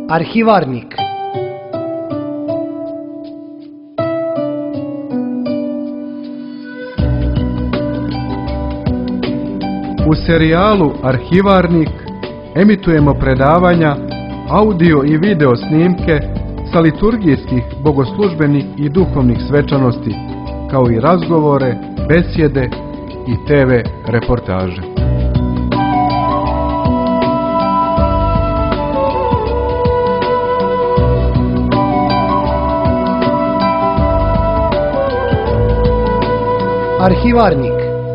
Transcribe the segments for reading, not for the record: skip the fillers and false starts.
Arhivarnik. U serijalu Arhivarnik emitujemo predavanja, audio i video snimke sa liturgijskih, bogoslužbenih i duhovnih svečanosti, kao i razgovore, besjede i TV reportaže. Arhivarnik.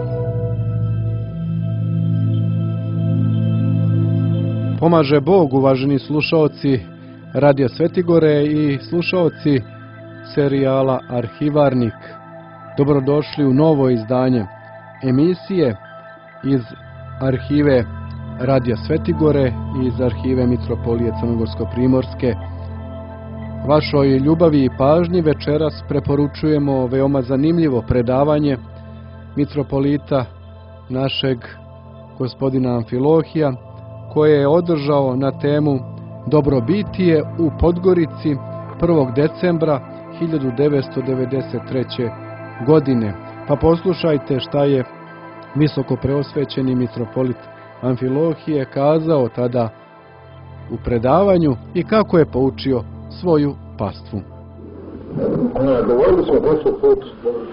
Pomaže Bog, uvaženi slušaoci Radija Svetigore i slušaoci serijala Arhivarnik. Dobrodošli u novo izdanje emisije iz arhive Radija Svetigore i iz arhive Mitropolije Crnogorsko-Primorske. Vašoj ljubavi i pažnji večeras preporučujemo veoma zanimljivo predavanje mitropolita našeg gospodina Amfilohija, koje je održao na temu Dobrobitije u Podgorici 1. decembra 1993. godine. Pa poslušajte šta je visoko preosvećeni mitropolit Amfilohije kazao tada u predavanju i kako je poučio svoju pastvu. Govorili smo prošli put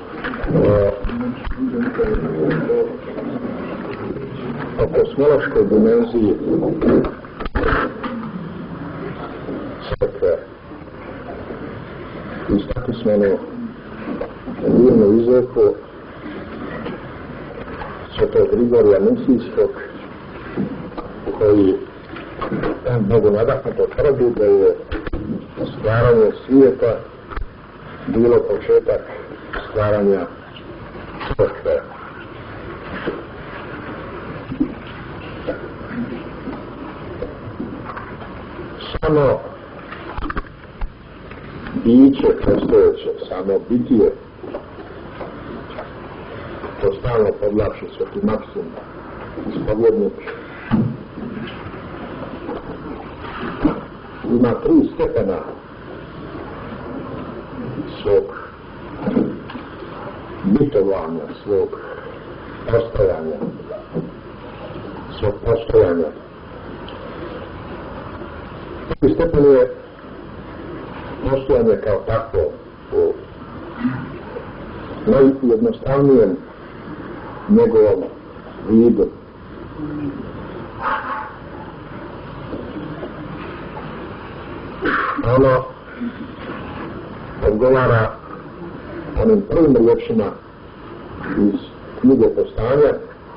o kosmološkoj dimenziji crkve. Istakli smo divnu izreku svetog Grigorija Nusijskog, koji Bogu nadahnuto tvrdi da je stvaranje svijeta bilo početak stvaranja crkve. Samo biće postojeće, samo bitije, to stalno podlači Sveti Maksim, ispovjednik, ima 3 stepena svog bitovanja, svog postojanja. Prvi stepen je postojanje kao takvo u najjednostavnijem njegovom vidu. Ono odgovara onim prvim riječima iz knjige Postanja,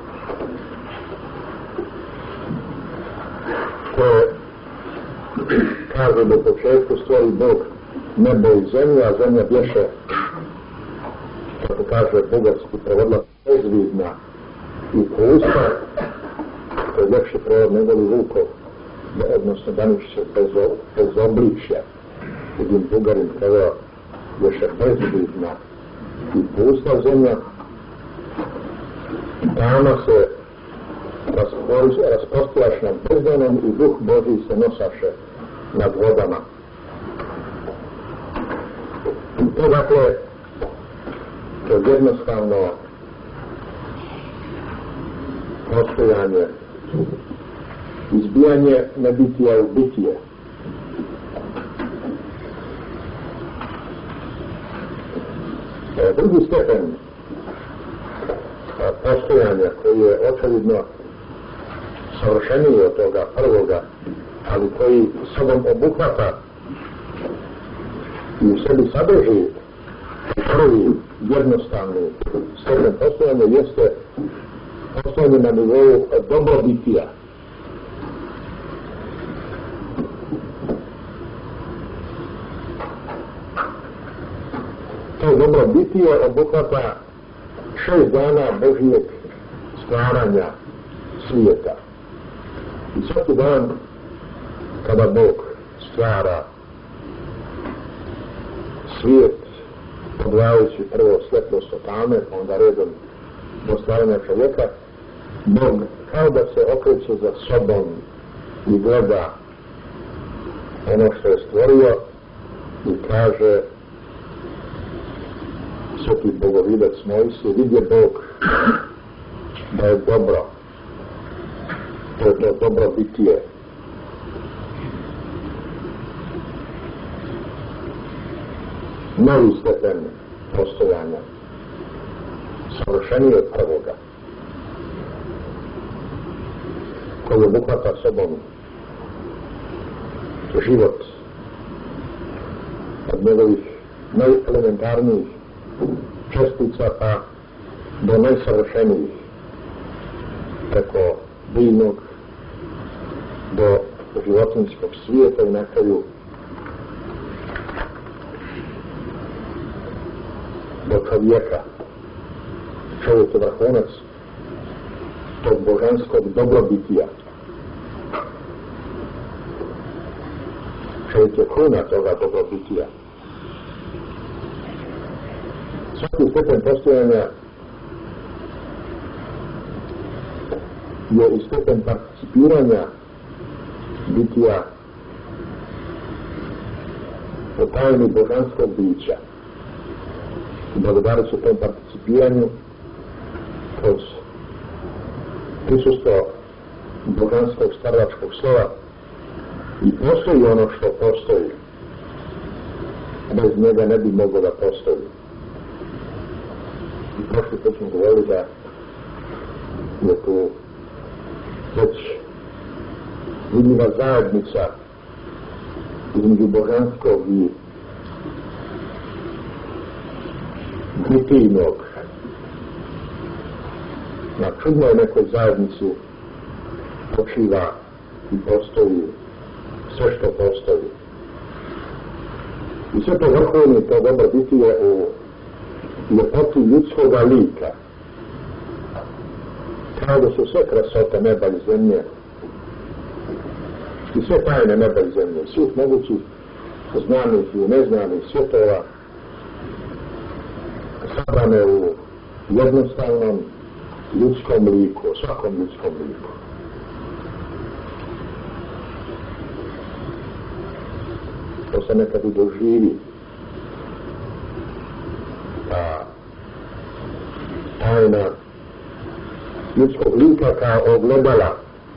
koje kaže da u početku stvori Bog nebo i zemlju, a zemlja bješe, kako kaže bugarski prevodilac, bezvidna i pusta, to je ljepši prevod nego li Vukov, odnosno Danišće bez obličja. Vidim Bugarin preveo bješe bezvidna i pusta zemlja, tamo se raspostilaš nad bezdanom i duh Božji se nosaše nad vodama. I to dakle, to je jednostavno postojanje, izbijanje nebitija u bitije. Drugi stepen postojanja, koji je očevidno savršeniji od toga prvoga, ali koji sobom obuhvata i u sebi sadrži prvi jednostavni stepen postojanja, jeste postojanje na nivou dobrobitija. To dobrobitije obuhvata 6 dana Božijeg stvaranja svijeta. I svaki dan kada Bog stvara svijet, odvajajući prvo svjetlost od tame, pa onda redom do stvaranja čovjeka, Bog kao da se okreće za sobom i gleda ono što je stvorio i kaže sveti bogovidac Mojsije, vidje Bog da je dobro, to je to dobro bitije. Novi stepen postojanja, savršeniji od prvoga, koji obuhvata sobom život od njegovih najelementarnijih čestica pa do najsavršenijih, preko biljnog do životinjskog svijeta i na kraju do čovjeka. Čovjek je vrhunac tog božanskog dobrobitija. Čovjek je kruna toga dobrobitija. Svaki stepen postojanja je i stepen participiranja bitija u tajni božanskog bića. I blagodari su tom participiranju kroz prisustvo božanskog stvaralačkog slova i postoji ono što postoji. Bez njega ne bi moglo da postoji. I prošli put smo govorili da je tu već vidljiva zajednica između božanskog i bitijnog. Na čudnoj nekoj zajednici počiva i postoji sve što postoji. I sve to vrhovni to dobro bitije u ljepoti ljudskoga lika. Kao da su sve krasote neba i zemlje i sve tajne neba i zemlje, svih mogućih znanih i neznanih svjetova sabrane u jednostavnom ljudskom liku, svakom ljudskom liku. To se nekad i doživi. Ta tajna ljudskog lika kao ogledala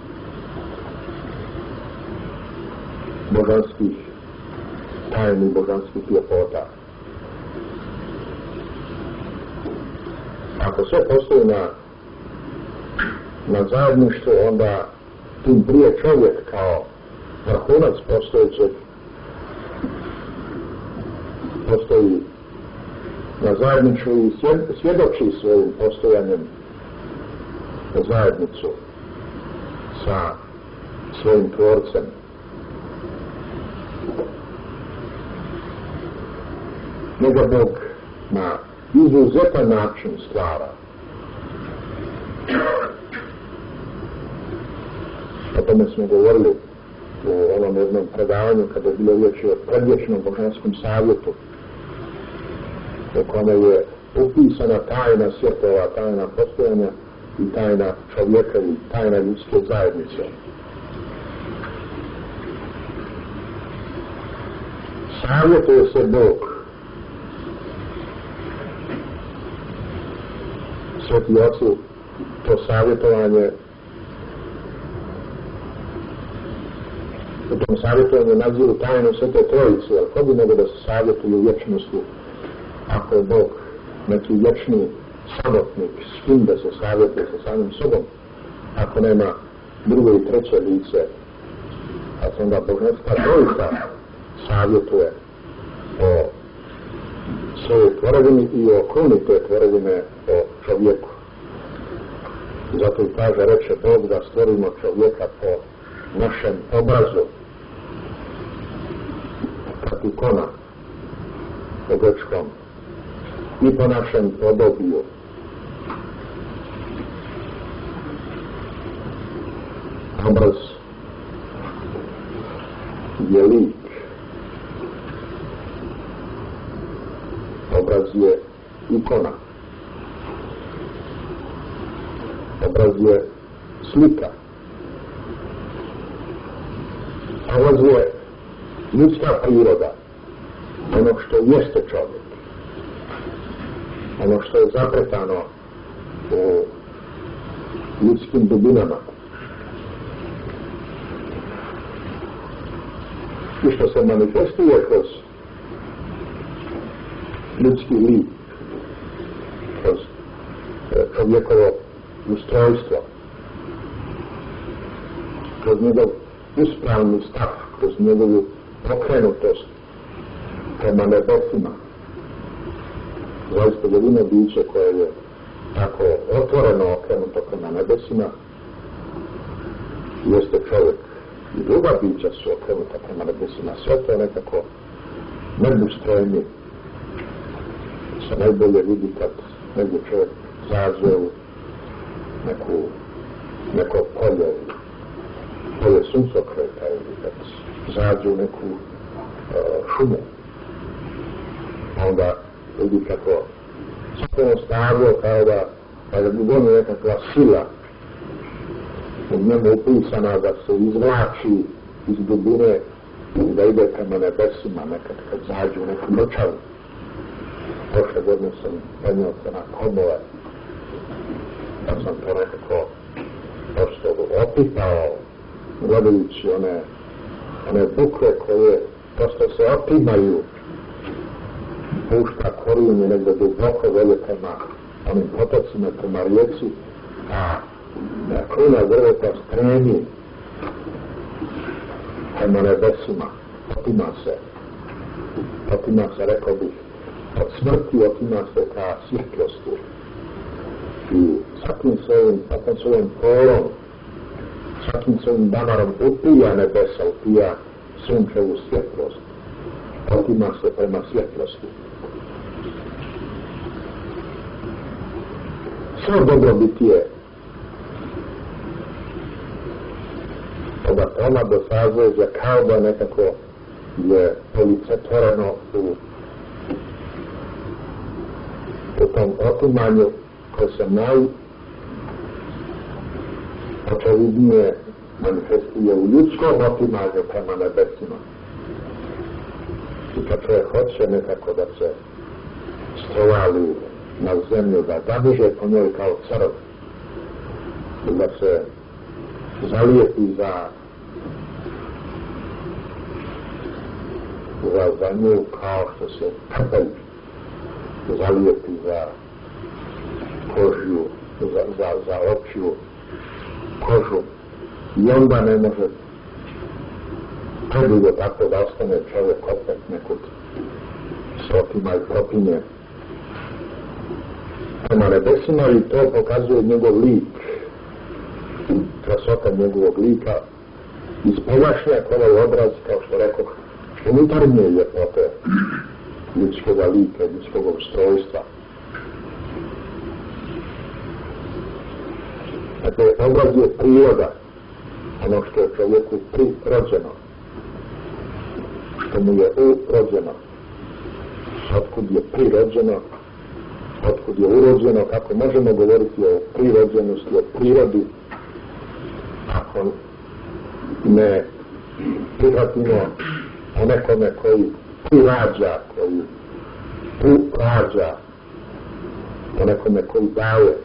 božanskih tajni, božanskih ljepota. Ako sve postoji na zajedništvu, onda tim prije čovjek kao vrhunac postojećeg postoji na zajedništvu i svjedoči svojim postojanjem na zajednicu sa svojim tvorcem. Njega Bog na izuzetan način stvara. O tome smo govorili u onom jednom predavanju kada je bilo riječ o predvječnom božanskom savjetu, u kome je upisana tajna svjetova, tajna postojanja i tajna čovjeka i tajna ljudske zajednice. Savjetuje se Bog. Sveti oci to savjetovanje, u tom savjetovanju nadziru tajnu Svete Trojice, ali ko bi nego da se savjetuju u vječnosti, ako je Bog neki vječni samotnik, s kim da se savjetuje sa samim sobom, ako nema drugo i treće lice, a se onda Božanska Trojica savjetuje o svojoj tvorovini i o kruni te tvorovine, o čovjeku. I zato i kaže, reče Bog da stvorimo čovjeka po našem obrazu, ikona po grčkom, i po našem podobiju. Obraz je lik. Obraz je ikona. Obraz je slika. Obraz je ljudska priroda, ono što jeste čovjek, ono što je zapretano u ljudskim dubinama i što se manifestuje kroz ljudski lik, kroz čovjekovo ustrojstvo, kroz njegov ispravni stav, kroz njegovu okrenutost prema nebesima. Zaista jedino biće koje je tako otvoreno okrenuto prema nebesima jeste čovjek. I druga bića su okrenuta prema nebesima. Sve to nekako nebustrojni se najbolje vidi kad negdje čovjek zađe u neko polje suncokreta ili kad zađe u neku šumu. Onda vidi kako sve snaglo kao da bi goni nekakva sila u njemu upisana da se izvlači iz dubine i da ide prema nebesima nekad kad zađe u neku noćavu. Prošle godine sam penio se na Komove, pa sam to nekako prosto opipao gledajući one bukve koje prosto se otimaju, pušta korijene negdje duboko velje prema onim potocima, prema rijeci, a kruna drveta stremi prema nebesima, otima se, rekao bih, od smrti otima se ka svjetlosti. I svakim svojim polom, svakim svojim danarom upija nebesa, upija sunčevu svjetlost, otima se prema svjetlosti. Sve dobrobitije ona do sazveđa kao da nekako je policetvoreno u tom otimanju koje se najočevidnije manifestuje u ljudskom otimanju prema nebesima. I kad čovjek hoće nekako da se strovali na zemlju, da zadiže po njoj kao crv, da se zalijepi za nju kao što se kapelj zalijepi za kožju, za opću kožu, i onda ne može predugo tako da ostane čovjek opet nekud se otima i propinje prema nebesima, i to pokazuje njegov lik, krasota njegovog lika, ispovašnjak ovaj obraz, kao što rekoh, unutarnje ljepote ljudskog lika, ljudskog ustrojstva. Dakle, obraz je priroda, ono što je čovjeku prirođeno, što mu je urođeno. Otkud je prirođeno, otkud je urođeno, kako možemo govoriti o prirođenosti, o prirodi, ako ne prihvatimo o nekome koji prirađa, koji urađa, o nekome koji daje,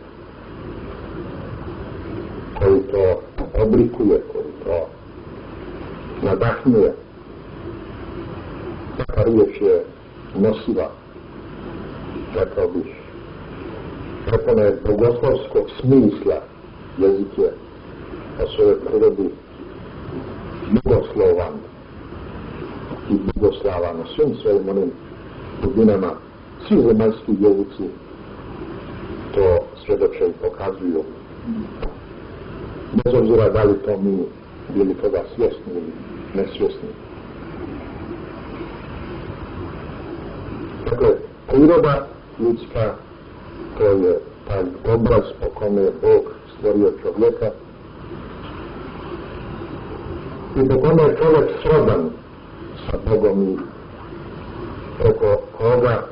koji to oblikuje, koji to nadahnuje. Taka riječ je nosiva, rekao bih, prepona je bogoslovskog smisla. Jezik je po svojoj prirodi bogoslovan i bogoslavan na svim svojim onim dubinama. Svi zemaljski jezici to svjedoče i pokazuju, bez obzira da li to mi bili toga svjesni ili nesvjesni. Dakle, priroda ljudska, to je taj obraz po kome je Bog stvorio čovjeka i po kome je čovjek srodan sa Bogom i preko koga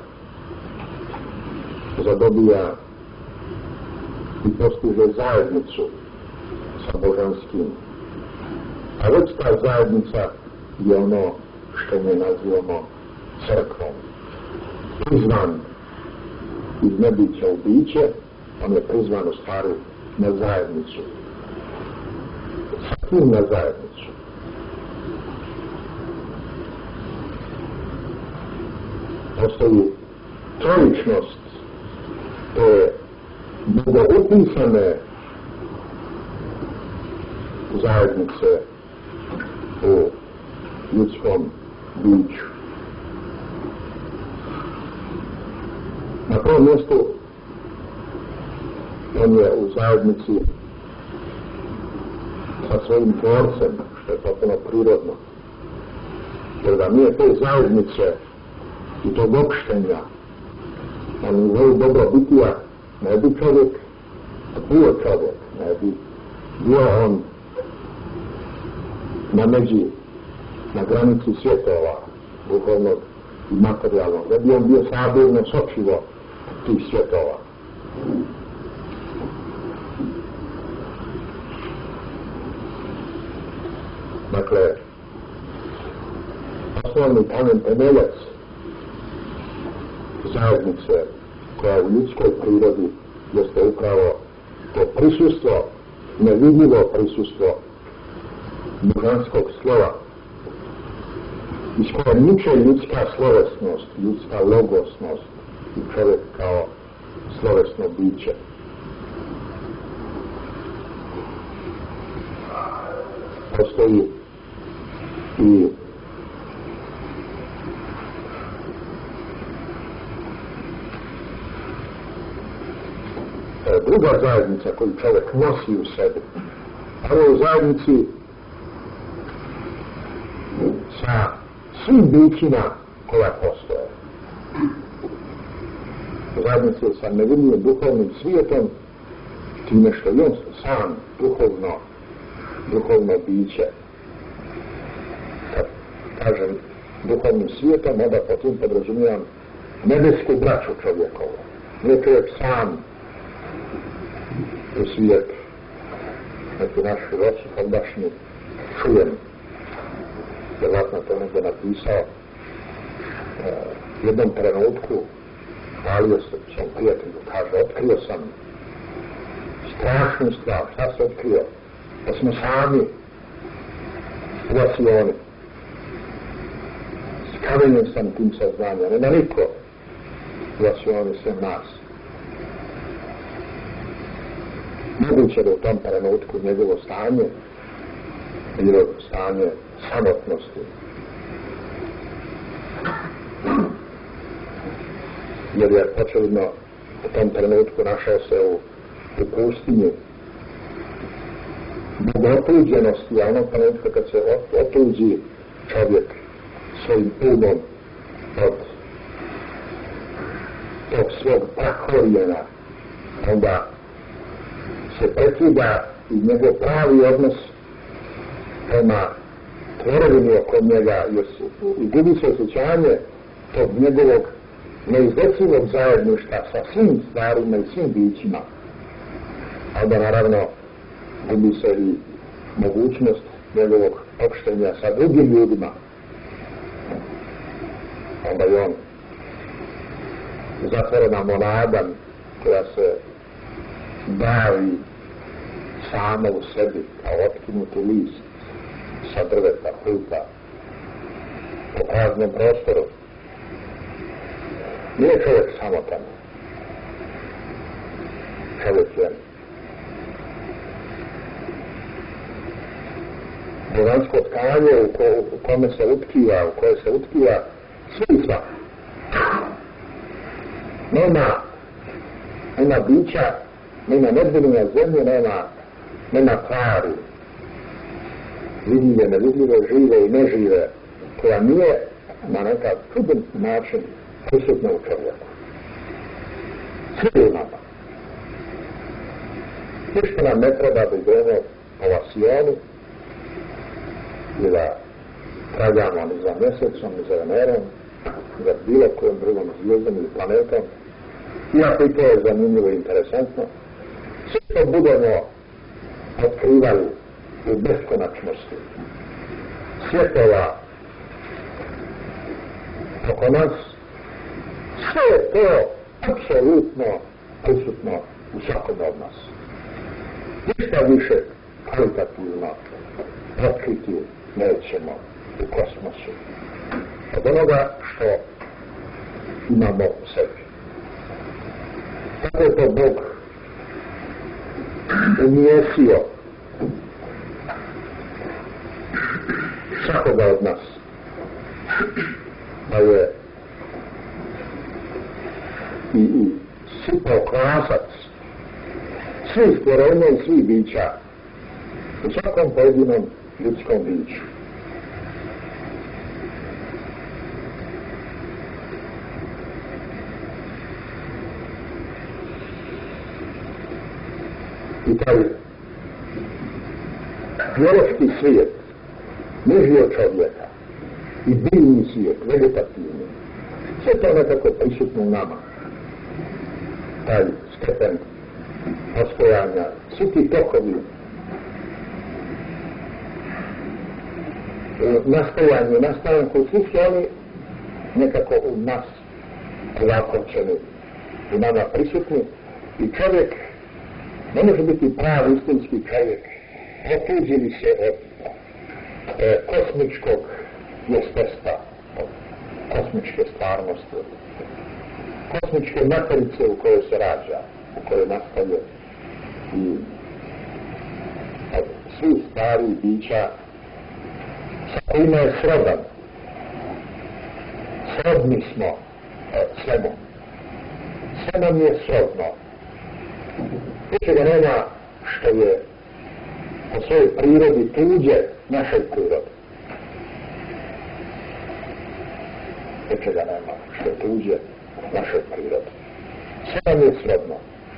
zadobija i postiže zajednicu sa božanskim. A već ta zajednica je ono što mi nazivamo crkvom. Prizvan iz nebića u biće, on je prizvan u stvari na zajednicu. S kim na zajednicu? Postoji trojičnost te bogoupisane zajednice u ljudskom biću. Na prvom mjestu on je u zajednici sa svojim tvorcem, što je potpuno prirodno. Jer da nije te zajednice i tog opštenja na nivou dobrobitija, ne bi čovjek bio čovjek, ne bi bio on na međi, na granici svjetova, duhovnog i materijalnog, ne bi on bio sabirno sočivo tih svjetova. Dakle, osnovni kamen temeljac zajednice koja je u ljudskoj prirodi jeste upravo to prisustvo, nevidljivo prisustvo božanskog slova, iz koje niče ljudska slovesnost, ljudska logosnost i čovjek kao slovesno biće. Postoji i druga zajednica koju čovjek nosi u sebi, ali u zajednici sa svim bićima koja postoje. U zajednici sa nevidljivim duhovnim svijetom, time što je on sam duhovno biće. Kad kažem duhovnim svijetom, onda po tim podrazumijem nebesku braću čovjekovu. Nije čovjek sam u svijetu. Neki naš filosof ondašnji čujem, vjerojatno to nekdo napisao, u jednom trenutku hvalio se svom prijatelju, kaže, otkrio sam strašnu stvar. Šta se otkrio? Da smo sami u vasioni. Skavenjen sam tim saznanjem, nema niko u vasioni sem nas. Moguće da u tom trenutku njegovo stanje bilo stanje samotnosti. Jer je očevidno u tom trenutku našao se u pustinji zbog otuđenosti, a onog trenutka kad se otuđi čovjek svojim umom od tog svog prakorijena, onda se prekida i njegov pravi odnos prema tvorovini oko njega i gubi se osjećanje tog njegovog neizdecivog zajedništva sa svim stvarima i svim bićima. Onda naravno gubi se i mogućnost njegovog opštenja sa drugim ljudima. Onda je on zatvorena monada koja se bavi sama u sebi kao otkinuti list sa drveta, puta po praznom prostoru. Nije čovjek samotan. Čovjek je božansko tkanje u kome se utkiva, u koje se utkiva smisla. Nema bića, nema nedjeljenja zemlje, nema tvari, vidljive, nevidljive, žive i nežive, koja nije na nekakav čudan način prisutna u čovjeku. Sve je nama. Ništa nam ne treba da idemo po vasionu i da tragamo ni za mjesecom, ni za Venerom, ni za bilo kojom drugom zvijezdom ili planetom, iako i to je zanimljivo i interesantno. Sve to budemo otkrivali u beskonačnosti svjetova oko nas, sve je to apsolutno prisutno u svakom od nas. Ništa više kvalitativno otkriti nećemo u kosmosu od onoga što imamo u sebi. Tako je to Bog umjesio svakoga od nas, da je i sipao krasac svih stvorenja i svih bića u svakom pojedinom ljudskom biću. I taj biološki svijet, niži od čovjeka, i biljni svijet, vegetativni, sve to nekako prisutno u nama. Taj stepen postojanja, svi ti tokovi, nastajanju, nastanku, svi su oni nekako u nas zakončeni, u nama prisutni i čovjek ne može biti pravi istinski čovjek, otuđili se od kosmičkog jestesta, od kosmičke stvarnosti, od kosmičke materice u kojoj se rađa, u kojoj nastaje i od svih starih bića sa kojima je srodan. Srodni smo svemu. Sve nam je srodno. Ničega nema što je po svojoj prirodi tuđe našoj prirodi. Ničega nema što je tuđe našoj prirodi. Sve nam je srodno.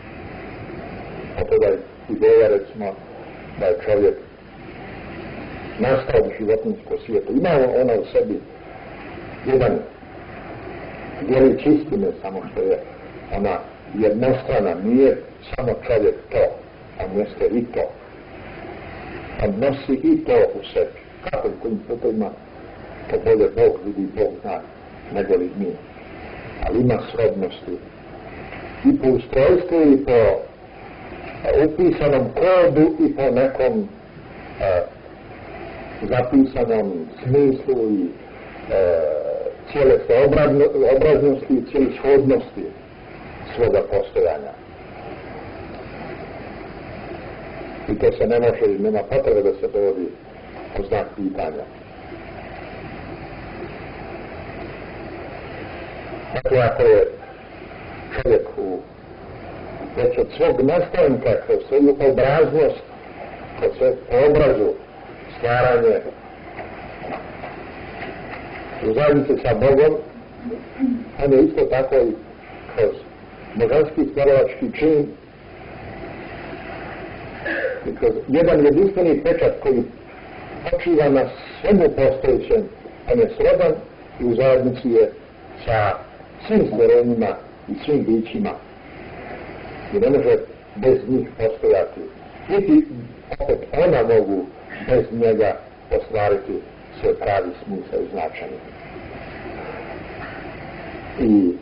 A toga je ideja, recimo, da je čovjek nastao u životinjskom svijetu. Ima ona u sebi jedan djelić istine, samo što je ona jednostrana, nije samo čovjek to, on jeste i to. On nosi i to u sebi. Kako i kojim putovima, to bolje Bog vidi, Bog zna, nego li mi. Ali ima srodnosti i po ustrojstvu i po upisanom kodu i po nekom zapisanom smislu i cijelesne obraznosti i cijelishodnosti svoga postojanja. I to se ne može, nema potrebe da se dovodi u znak pitanja. Dakle, ako je čovjek već od svog nastanka, kroz svoju obraznost, kroz svoj obrazu, stvaranje u zajednici sa Bogom, on je isto tako i kroz božanski stvaralački čin i kroz jedan jedinstveni pečat koji počiva na svemu postojećem, on je srodan i u zajednici je sa svim stvorenjima i svim bićima i ne može bez njih postojati. Niti opet ona mogu bez njega ostvariti svoj pravi smisao i značenje. I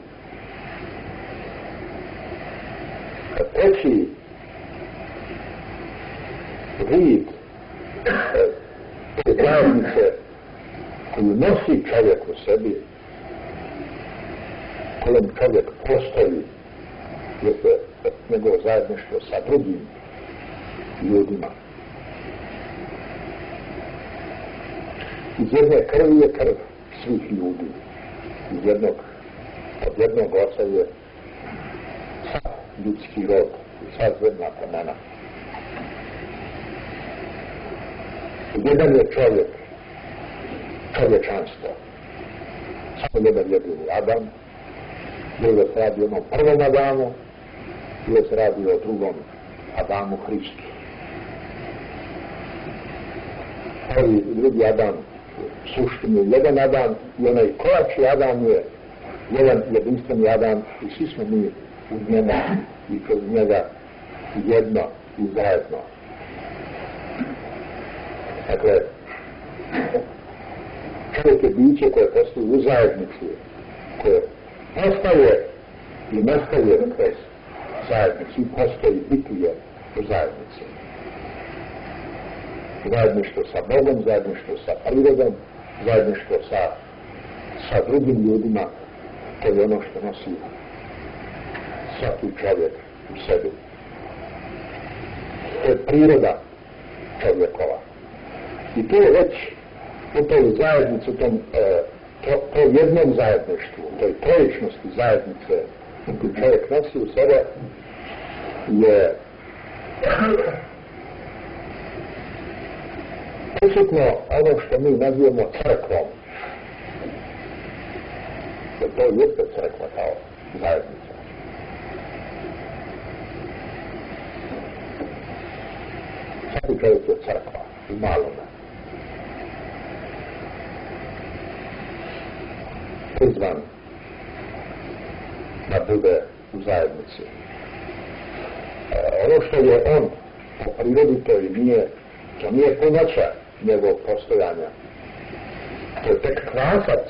treći vid te zajednice koju nosi čovjek u sebi, kojom čovjek postoji, jeste njegovo zajedništvo sa drugim ljudima. Iz jedne krvi je krv svih ljudi. Od jednog oca je sav ljudski rod i sva zemlja plemena. Jedan je čovjek, čovječanstvo. Samo jedan jedini Adam, bilo se radi o onom prvom Adamu, bilo se radi o drugom Adamu Hristu. Prvi i drugi Adam suštini jedan Adam i onaj kojači Adam je jedan jedinstveni Adam i svi smo mi u njemu i kroz njega jedno i zajedno. Dakle, čovjek je biće koje postoji u zajednici koje postaje i nastaje kroz zajednicu i postoji bituje u zajednici. Zajedništvo sa Bogom, zajedništvo sa prirodom, zajedništvo sa drugim ljudima, to je ono što nosi svaki čovjek u sebi. To je priroda čovjekova. I to je već u toj zajednici, to jednom zajedništvu, toj trojičnosti zajednice koju čovjek nosi u sebe je prisutno ono što mi nazivamo crkvom. Jer to jeste crkva kao zajednica. Svaki čovjek je crkva u malome. Prizvan da bude u zajednici. Ono što je on po prirodi to nije punoća njegovog postojanja. To je tek kvasac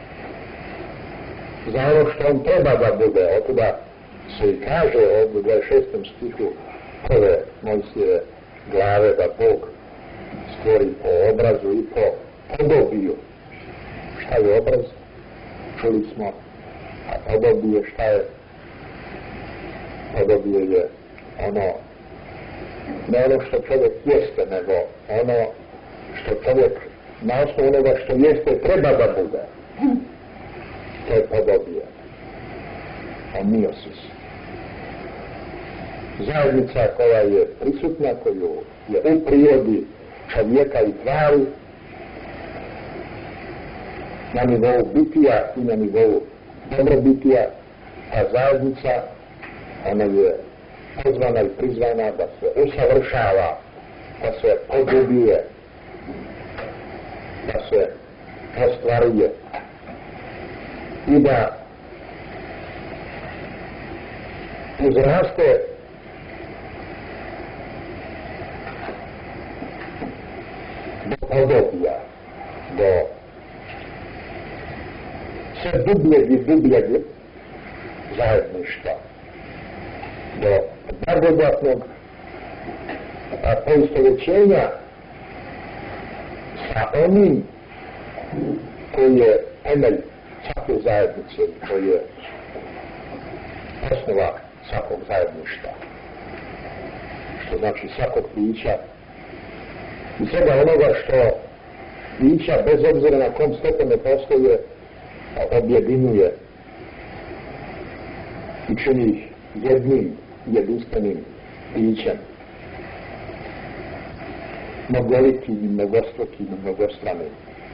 za ono što on treba da bude. Otuda se i kaže u 26. stihu prve Mojsijeve glave da Bog stvori po obrazu i po podobiju. Šta je obraz? Čuli smo. A podobije šta je? Podobije je ono, ne ono što čovjek jeste, nego ono što čovjek na osnovu onoga što jeste treba da bude. To je podobije. Omiosis. Zajednica koja je prisutna, koju je u prirodi čovjeka i tvari, na nivou bitija i na nivou dobrobitija, a zajednica, ona je pozvana i prizvana da se usavršava, da se podubije, da se ostvaruje i da uzraste do podobija, do sve dubljeg i dubljeg zajedništva, do blagodatnog poistovjećenja sa onim koji je temelj svake zajednice, koji je osnova svakog zajedništva, što znači svakog bića i svega onoga što bića, bez obzira na kom stepenu postoje, objedinjuje i čini ih jednim jedinstvenim bićem, mnogolikim i mnogostrukim i mnogostranim.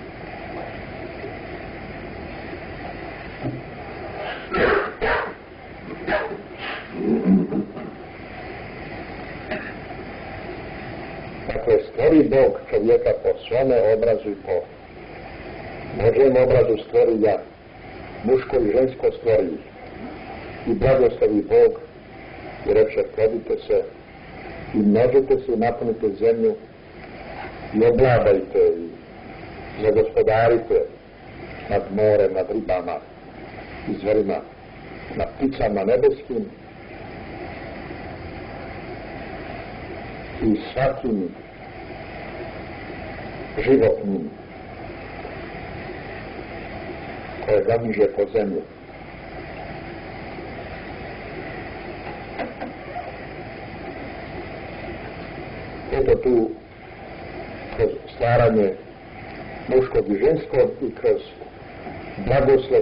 Dakle, stvori Bog čovjeka po svome obrazu i po Božjem obrazu stvori ga, muško i žensko stvori ih. I blagoslovi Bog i reče, plodite se i množite se i napunite zemlju i obladajte i zagospodarite nad morem, nad ribama i zverima, nad pticama nebeskim i svakim životnim koje gamiže po zemlju. Eto tu kroz stvaranje muškog i ženskog i kroz blagoslov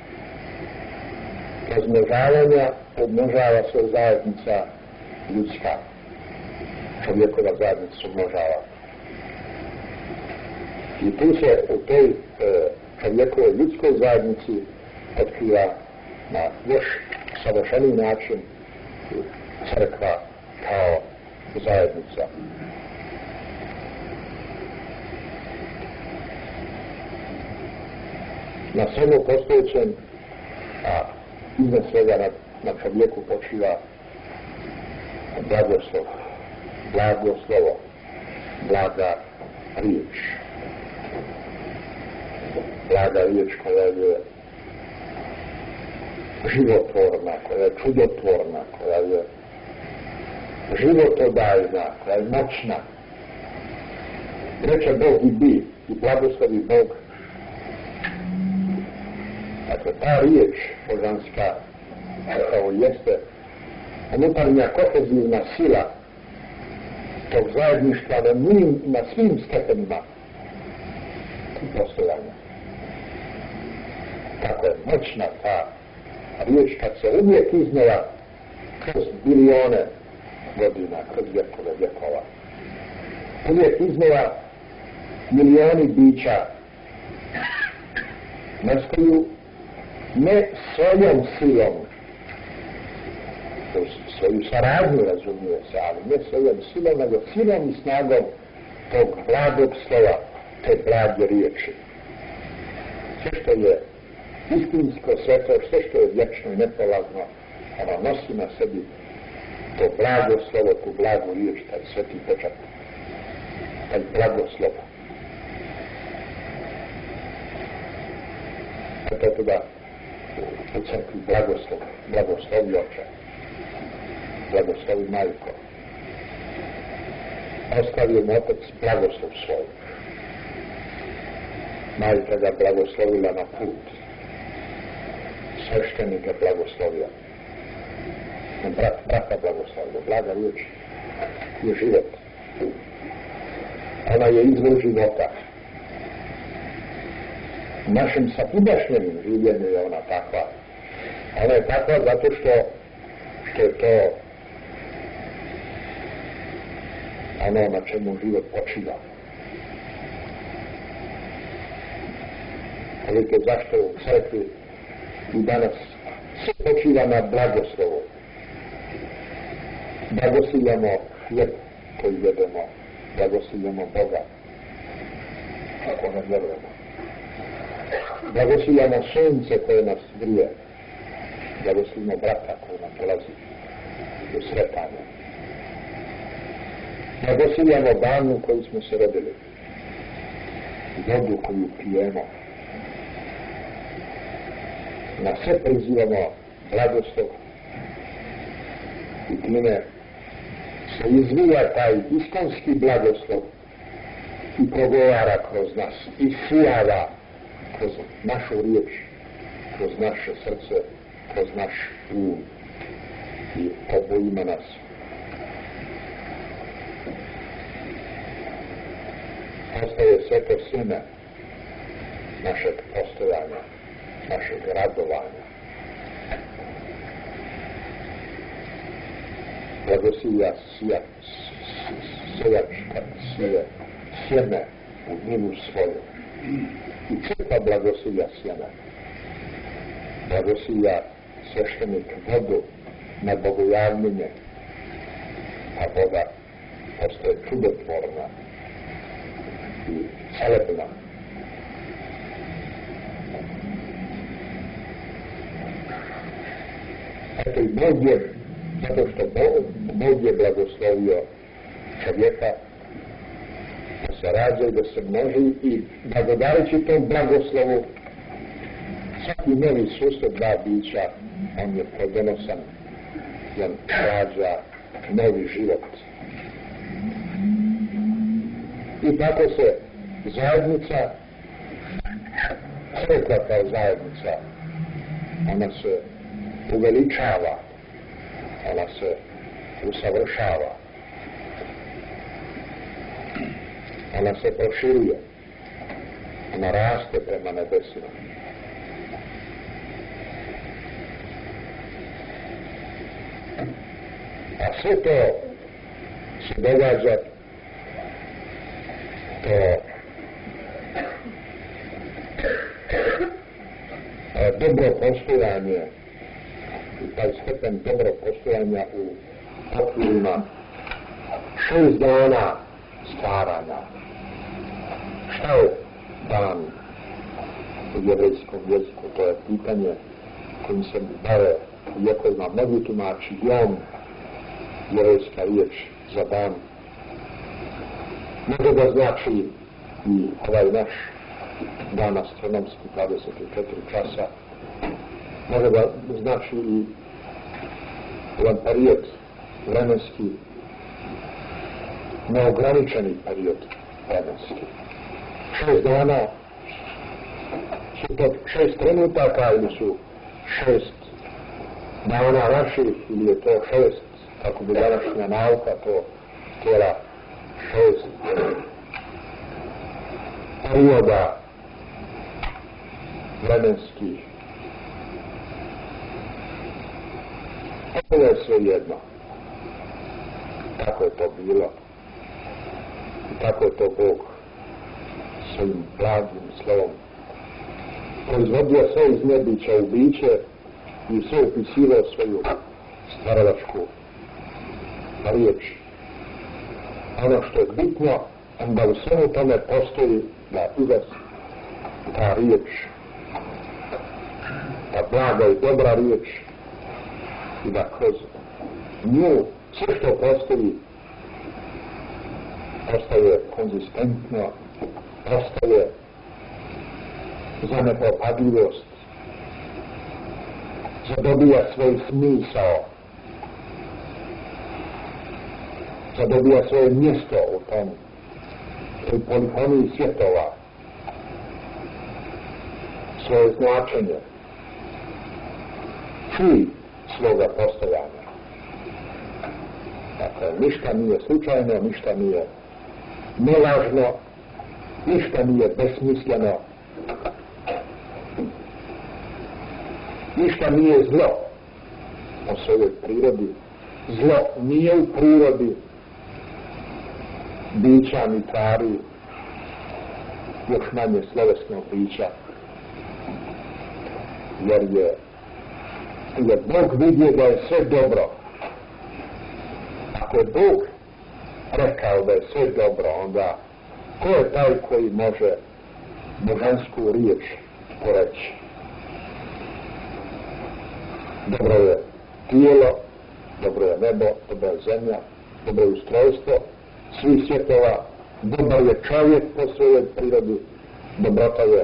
razmnožavanja obmnožava se zajednica ljudska. Čovjekova zajednica se umnožava. I tu se u toj čovjekovoj ljudskoj zajednici otkriva na još savršeniji način crkva kao zajednica. Na svemu postojećem, a iznad svega na čovjeku počiva blagoslov, blagoslovo, blaga riječ. Blaga riječ koja je životvorna, koja je čudotvorna, koja je životodajna, koja je moćna. Reče Bog i bi, i blagoslovi Bog. Dakle, ta riječ božanska zapravo jeste unutarnja kohezivna sila tog zajedništva na svim stepenima postojanja. Tako je moćna ta riječ kad se uvijek iznova kroz bilione godina, kroz vjekova. Uvijek iznova milioni bića nastaju ne svojom silom, svoju saradnju razumije se, ali ne svojom silom, nego silom i snagom tog blagog slova, te blage riječi. Sve što je istinsko, sveto, sve što je vječno i nepolazno, ono nosi na sebi to blago slovo, tu blagu riječ, taj sveti pečat, taj blagoslov. Eto toga u crkvi blagoslovi oče, blagoslovi majko. Ostavio mu otac blagoslov svoj. Majka ga blagoslovila na put. Sveštenik ga blagoslovio. Brata blagoslovio. Blaga riječ je život. Ona je izvor života. U našem svakidašnjem življenju je ona takva. Ona je takva zato što je to ono na čemu život počiva. Vidite zašto u crkvi i danas sve počiva na blagoslovu. Blagosiljamo hljeb koji jedemo, blagosiljamo Boga, ako ne vjerujemo. Blagosiljamo sunce koje nas grije, blagosiljamo brata koji nam dolazi do sretanja. Blagosiljamo danu u koju smo se rodili, vodu koju pijemo. Na sve prizivamo blagoslov i time se izvija taj iskonski blagoslov i progovara kroz nas i sijava kroz našu riječ, kroz naše srce, kroz naš um i obojima nas. Postaje sve to sjeme našeg postojanja, našeg radovanja. Blagosilja seljač kad sije sjeme u njivu svoju. I crkva blagosilja sjeme. Blagosilja sveštenik vodu na bogojavljenje, a voda postaje čudotvorna i celebna. Eto i Bog je, zato što Bog je blagoslovio čovjeka da se rađa i da se množi i blagodareći tom blagoslovu svaki novi susret dva bića, on je plodonosan i on rađa novi život. I tako se zajednica, crkva kao zajednica, ona se uveličava, ona se usavršava, ona se proširuje, ona raste prema nebesima. A sve to se događa, to dobro postojanje i taj stepen dobro postojanja u okvirima 6 dana stvaranja. Šta je dan u jevrejskom jeziku? To je pitanje kojim se bave, iako ima mnogi tumači, jom, jevrejska riječ za dan. Može da znači i ovaj naš dan astronomski 24 časa, može da znači i jedan period vremenski, neograničeni period vremenski. 6 dana su to 6 trenutaka ili su 6 dana naših ili je to 6, kako bi današnja nauka to htjela, 6 perioda vremenskih. Ovo je sve jedno. Tako je to bilo. I tako je to Bog svojim blagim slovom proizvodio sve iz nebića u biće i sve upisivao svoju stvaralačku riječ. Ono što je bitno, da u svemu tome postoji da izaz ta riječ, ta blaga i dobra riječ, i da kroz nju sve što postoji postaje konzistentno, postaje za nepropadljivost, zadobija svoj smisao, zadobija svoje mjesto u tom polifoniji svjetova, svoje značenje, cilj svoga postojanja. Dakle, ništa nije slučajno, ništa nije nelažno, ništa nije besmisleno, ništa nije zlo u svojoj prirodi. Zlo nije u prirodi bića ni tvari, još manje slovesnog bića, jer Bog vidio da je sve dobro. Ako je Bog rekao da je sve dobro, onda ko je taj koji može božansku riječ poreći? Dobro je tijelo, dobro je nebo, dobro je zemlja, dobro je ustrojstvo svih svjetova, dobar je čovjek po svojoj prirodi, dobrota je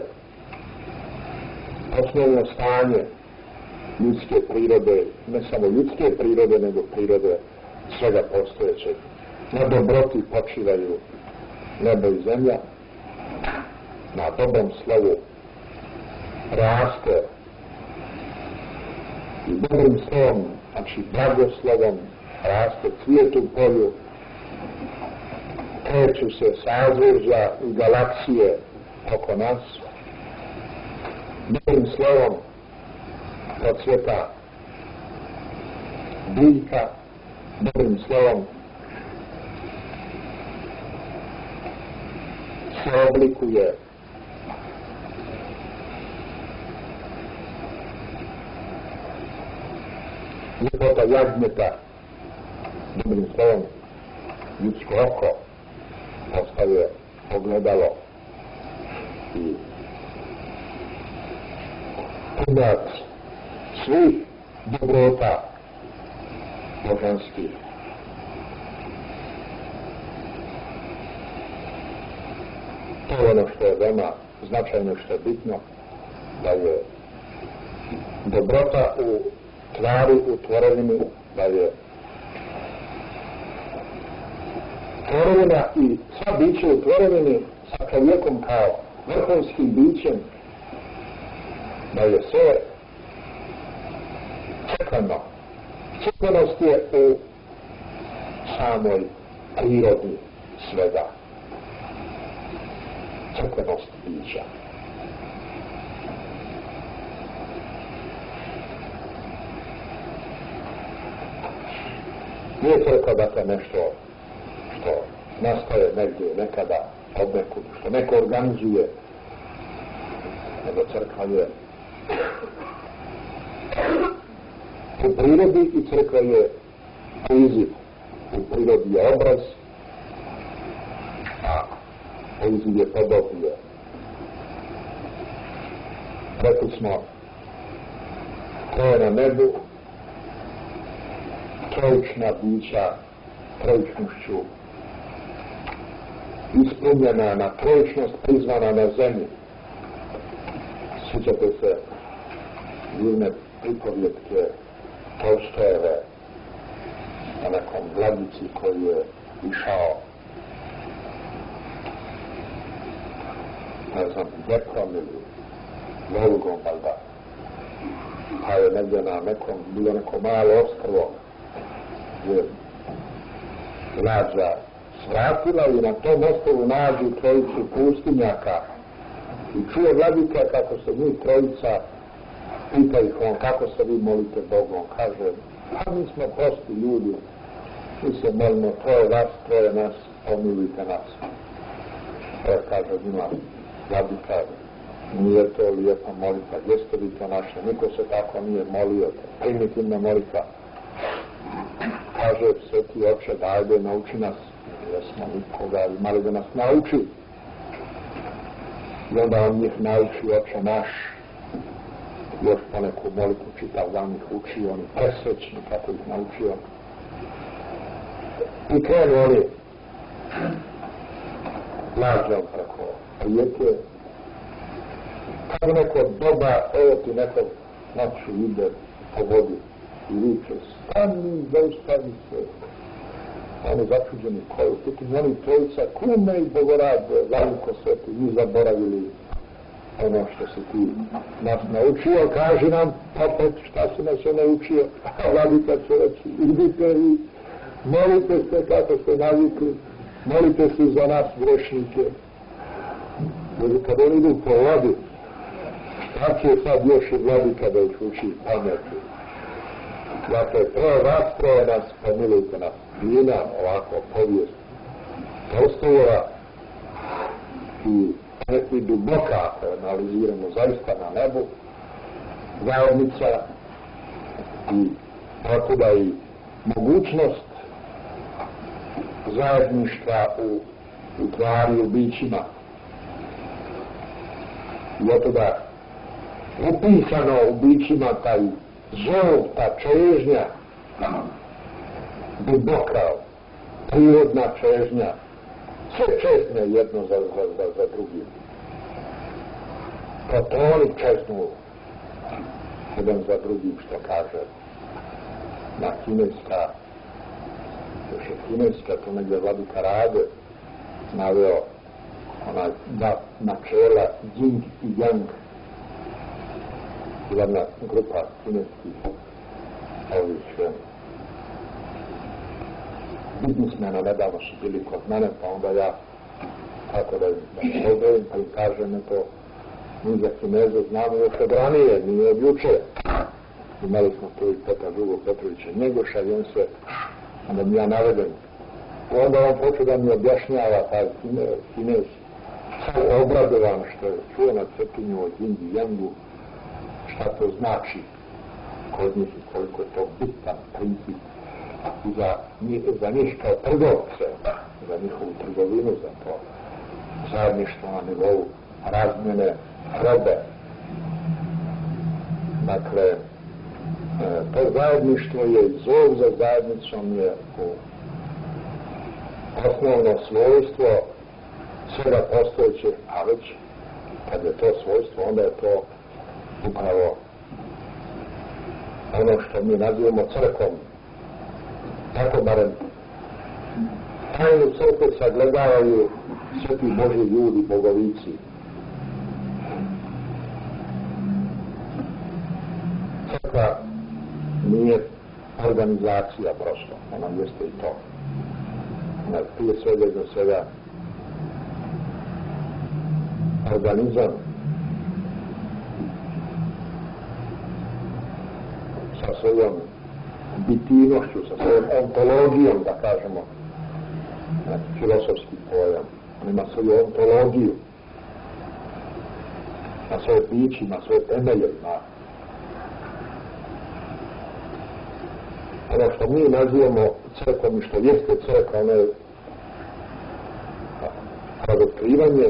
osnovno stanje ljudske prirode, ne samo ljudske prirode, nego prirode svega postojećeg. Na dobroti počivaju nebo i zemlja, na dobrom slovu raste i dobrim slovom, znači blagoslovom, raste cvijet u polju, kreću se sazvežđa i galaksije oko nas, dobrim slovom procvjeta biljka, dobrim slovom se oblikuje ljepota jagnjeta, dobrim slovom ljudsko oko postaje ogledalo i punac svih dobrota božanskih. To je ono što je veoma značajno, što je bitno, da je dobrota u tvari, u tvorevini, da je tvorevina i sva biće u tvorevini sa čovjekom kao vrhunskim bićem, da je sve crkveno. Crkvenost je u samoj prirodi svega. Crkvenost bića. Nije crkva dakle nešto što nastaje negdje nekada od nekud, što neko organizuje, nego crkva je u prirodi i crkva je priziv. U prirodi je obraz, a priziv je podobije. Rekli smo, ko je na nebu, trojična bića, trojičnošću ispunjena na trojičnost, prizvana na zemlji. Sjećate se divne pripovjetke Tolstojeve o nekom mladici koji je išao ne znam, Dneprom ili Volugom, valjda, pa je negdje na nekom, bilo neko malo ostrvo gdje Nađa svratila i na tom ostrvu nađu trojicu pustinjaka i čuje vladika kako se njih trojica pita ih on kako se vi molite Bogom. Kaže, pa mi smo prosti ljudi, mi se molimo, troje vas, troje nas, pomilujte nas. Kaže njima vladika, nije to lijepa molitva, jeste li to naše, niko se tako nije molio, primitivna molitva. Kaže, sveti oče, dajde, nauči nas, jesmo nikoga imali da nas nauči. I onda on njih nauči, oče naš, još poneku molitvu čitav dan ih učio, oni presrećni kako ih naučio. I krenu oni lađom preko rijeke. Kako neko doba, evo ti neko noću ide po vodi i viče, stani, zaustavi se. Oni začuđeni koju, pitim oni trojica, kume i bogorade, Vladiko sveti, mi zaboravili ono što si ti nas naučio, kaži nam, opet šta si nas je naučio, a Vladika će reći, idite i molite se kako ste navikli, molite se za nas grešnike. Jer kad oni idu po vodi, šta će sad još i Vladika da ih uči pameti? Dakle, troje vas, troje nas, pomilujte nas. Vina, ovako, povijest Tolstojeva i nekvi duboka, ako je analiziramo zaista na nebu, zajednica i tako da i mogućnost zajedništva u tvari, u bićima. I od toga upisano u bićima taj zov, ta čežnja, duboka, prirodna čežnja, sve čežnje jedno za drugim. Kad oni čeznu jedan za drugim, što kaže na kineska, još je kineska, to negdje Vladika Rade naveo onaj da načela Yin i Yang, jedna grupa kineskih ovih biznismena, nedavno su bili kod mene, pa onda ja tako da odgovorim, pa im kažem, to mi za Kineze znamo još od ranije, nije od juče. Imali smo tu i Petra II. Petrovića Njegoša i on se, onda mi ja navedem. Onda on počeo da mi objašnjava taj Kinez, sve obradovan što je čuo na Cetinju od Yin i Yangu, šta to znači kod njih i koliko je to bitan princip za njih kao trgovce, za njihovu trgovinu, za to zajedništvo na nivou razmjene robe. Dakle, to zajedništvo je, zov za zajednicom je osnovno svojstvo svega postojeće, a već kad je to svojstvo, onda je to upravo ono što mi nazivamo crkvom. Tako barem tajnu crkvu sagledavaju sveti Božji ljudi, bogovici. Crkva nije organizacija prosto, ona jeste i to. Ona prije svega i za svega organizam sa svojom bitivnošću, sa svojom ontologijom, da kažemo, filosofski pojam. On ima svoju ontologiju, na svoje bići, na svoje temelje, na ono što mi nazivamo crkvom i što jeste crkva, ono je razotkrivanje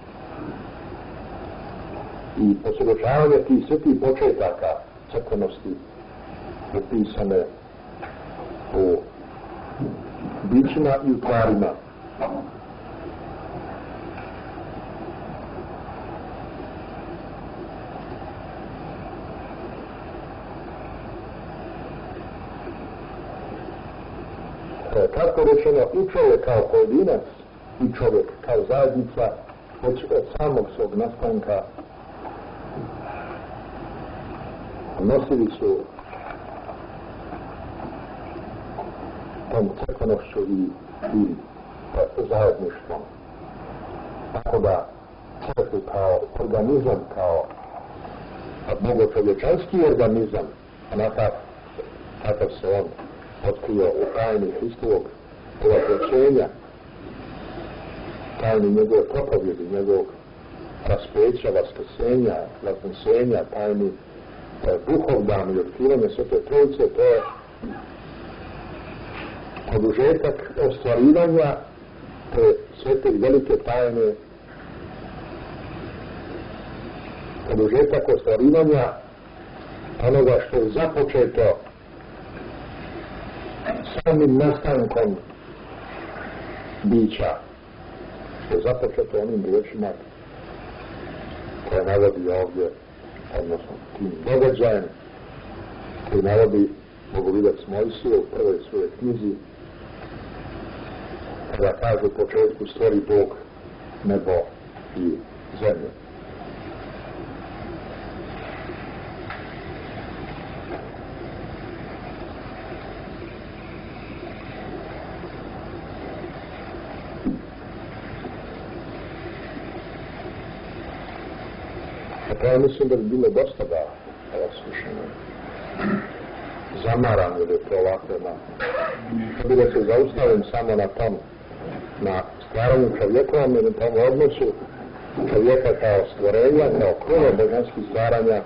i posvjedočavanje tih svetih početaka crkvenosti upisane u bićima i u tvarima. tako rečeno i čovjek kao pojedinac i čovjek kao zajednica već od samog svog nastanka nosili su tom crkvenošću i zajedništvom. Tako da crkvu kao organizam, kao bogočovječanski organizam, a takav se on otkrio u tajni Hristovog ovaproćenja, tajni njegove propovjedi, njegovog raspeća, vaskrsenja, vaznesenja, tajni duhovdan i otkrivanje Svete Trojice, to je produžetak ostvarivanja te svete i velike tajne, produžetak ostvarivanja onoga što je započeto samim nastankom bića, što je započeto onim riječima koje navodi ovdje, odnosno tim događajem koji navodi bogovidac Mojsije u prvoj svojoj knjizi, kada kaže u početku stvori Bog nebo i zemlju. Ja mislim da bi bilo dosta da slušamo zamaran ili to ovako da bi da se zaustavim samo na tom, na stvaranju čovjekovom ili tom odnosu čovjeka kao stvorenja, kao kruna božanskih stvaranja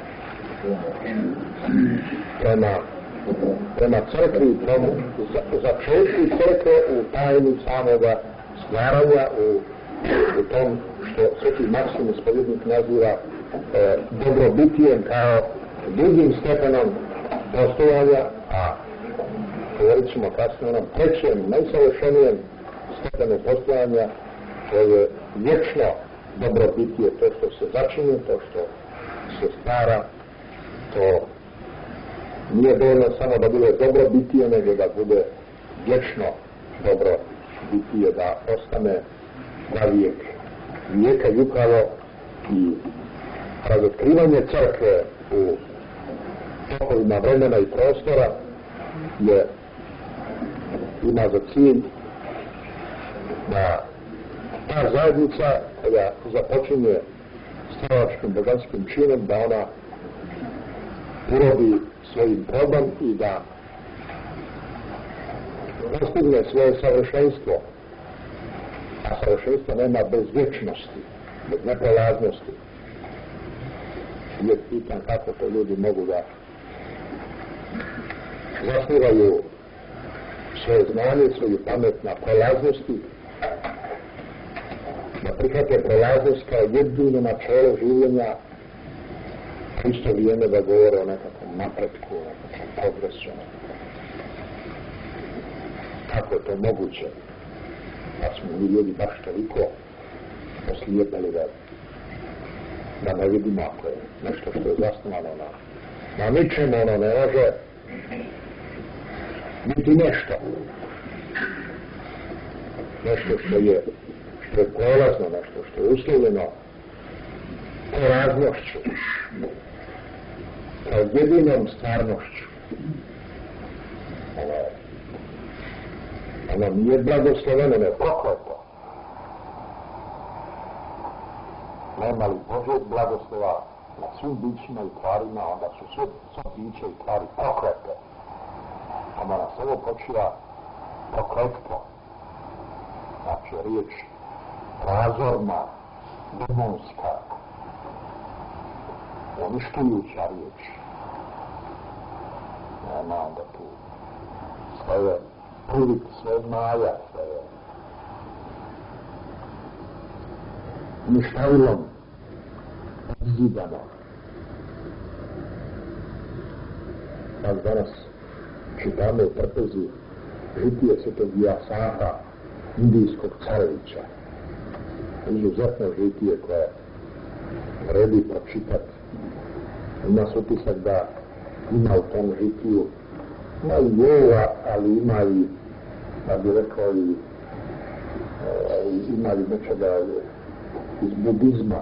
prema crkvi, tomu začetku crkve u tajni samoga stvaranja, u tom što Sveti Maksim ispovjednik naziva dobrobitijem kao drugim stepenom postojanja, a govorit ćemo kasnije onom trećem, najsavršenijem stepenu postojanja, to je vječno dobrobitije, to što se začini, to što se stvara, to nije dovoljno samo da bude dobrobitije, nego da bude vječno dobrobitije, da ostane na vijek. Vijeka i upravo i razotkrivanje crkve u tokovima vremena i prostora ima za cilj da ta zajednica koja započinje stvaralačkim božanskim činom, da ona urodi svojim plodom i da postigne svoje savršenstvo. A savršenstvo nema bez vječnosti, bez neprelaznosti. Uvijek pitan kako to ljudi mogu da zasnivaju svoje znanje, svoju pamet na prelaznosti, da prihvate prelaznost kao jedino načelo življenja, a isto vrijeme da govore o nekakvom napretku, o nekakvom progresu. Kako je to moguće? Pa smo mi ljudi baš toliko oslijepili da ne vidimo ako je nešto što je zasnovano na ničemu, ono ne može biti nešto što je prolazno, nešto što je uslovljeno poraznošću, kao jedinom stvarnošću. Ono nije blagosloveno, ne prokleto. Nema li Božeg blagoslova na svim bićima i tvarima, onda su sve biće i tvari proklete. Onda nas ovo počiva prokletstvo. Znači riječ razorna, demonska, uništujuća riječ. Nema onda tu sve je prilik, sve je maja, sve je uništavilom odzidano. Danas čitamo u trpezi žitije Svetog Jasaha, indijskog carevića. Izuzetno žitije koje vredi pročitati. Ima se utisak da ima u tom žitiju, ima i jova, ali ima i ja bih rekao i imali nečega iz budizma,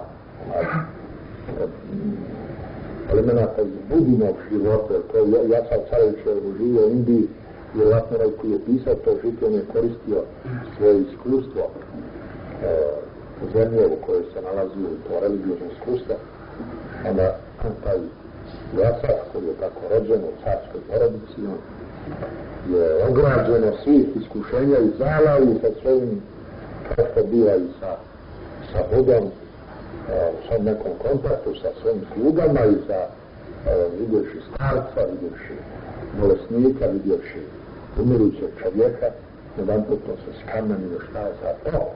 elemenata iz budinog života, to je Jasav Carević živio u Indiji, vjerojatno onaj koji je pisao to življe, on je koristio svoje iskustvo zemlje u kojoj se nalazi to religiozno iskustvo, onda taj Jasav koji je tako rođen u carskoj porodici, je ograđen od svih iskušenja i zala i sa svojim, kao što bila i sa Budom, sa nekom kontaktu sa svojim slugama i sa vidjevši starca, vidjevši bolesnika, vidjevši umirućeg čovjeka, jedan putno se skamenio šta je sad to.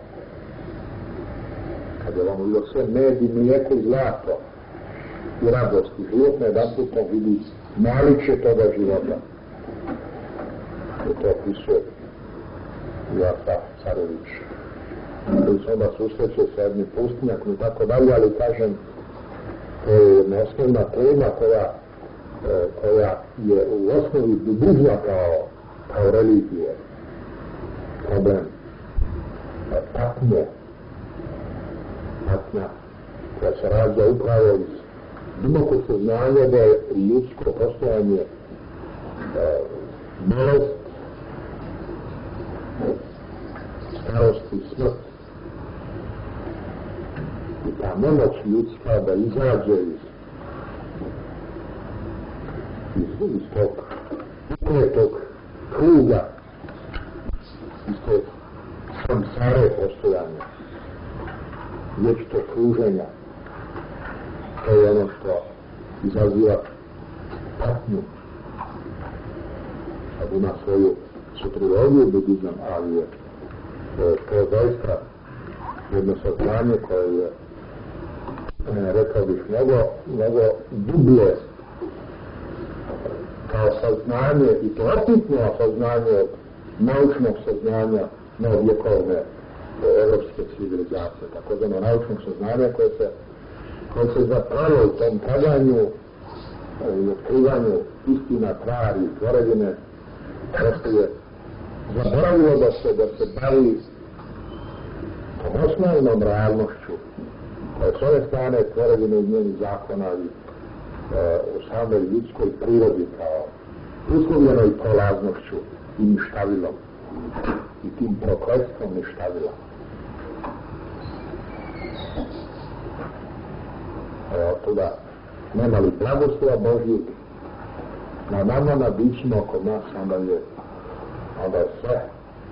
Kad je on vidio sve med i mlijeko i zlato i radost i život, jedan putno vidi naličje toga života. I to opisuje Jasav Carević. Koji se onda susreće sa jednim pustinjakom i tako dalje, ali kažem, to je jedna osnovna tema koja je u osnovi budizma kao religije. Problem patnja, koja se rađa upravo iz dubokog saznanja da je ljudsko postojanje bolest, starost i smrt. I ta nemoć ljudska da izađe iz tog kruga, iz tog samsare postojanja, vječitog kruženja. To je ono što izaziva patnju. Sad ima svoju soteriologiju budizam, ali je to je zaista jedno saznanje koje je, rekao bih, mnogo dublje kao saznanje, i to opitno saznanje od naučnog saznanja novovjekovne evropske civilizacije, tako da naučnog saznanja koje se zapravo u tom traganju i otkrivanju istina, tvari i tvorevine prosto je zaboravilo da se bavi tom osnovnom realnošću koja s ove strane tvorevine i njenih zakona i u samoj ljudskoj prirodi kao uslovljenoj prolaznošću i ništavilom i tim prokletstvom ništavila. Tuda nema li blagoslova Božjeg na nama, na bićima oko nas, onda je sve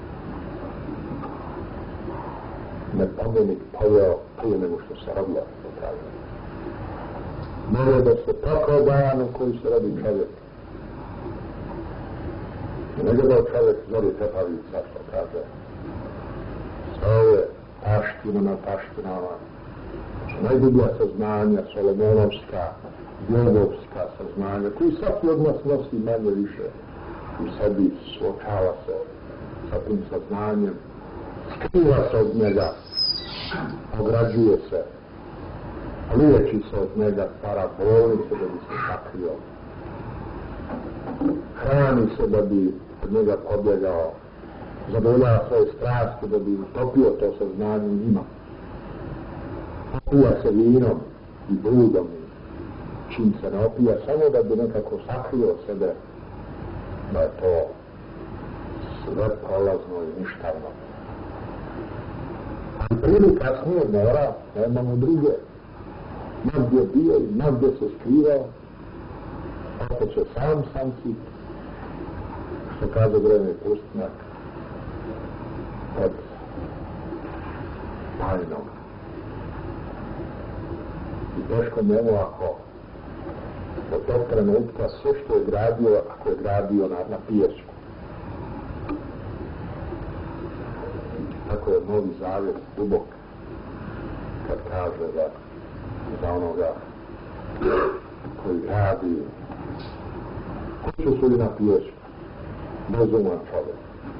nepomenik pojeo prije nego što se rodilo. Može da se tako dan u koji se rodi čovjek. Ne gleda čovjek zori tepavica, što kaže. Sve ove taštine na taštinama, najdublja saznanja, solomonovska, jovovska saznanja, koji svaki od nas nosi manje više u sebi, suočava se sa tim saznanjem, skriva se od njega, ograđuje se, liječi se od njega, stvara bolnice da bi se sakrio, hrani se da bi od njega pobjegao, zadovoljava svoje strasti da bi utopio to saznanje njima. Opija se vinom i bludom, čim se ne opija, samo da bi nekako sakrio sebe da je to sve prolazno i ništavno. Ali prije kasnije mora, nemamo druge. Gdje bio i gdje se skrivao, opet će sam samci, što kaže drevni pustinjak, od tajnog. I teško njemu ako od tog trenutka sve što je gradio, ako je gradio na pijesku. Tako je Novi Zavjet dubok kad kaže da za onoga koji radi kuću sudi na pijesku, bezuman čovjek.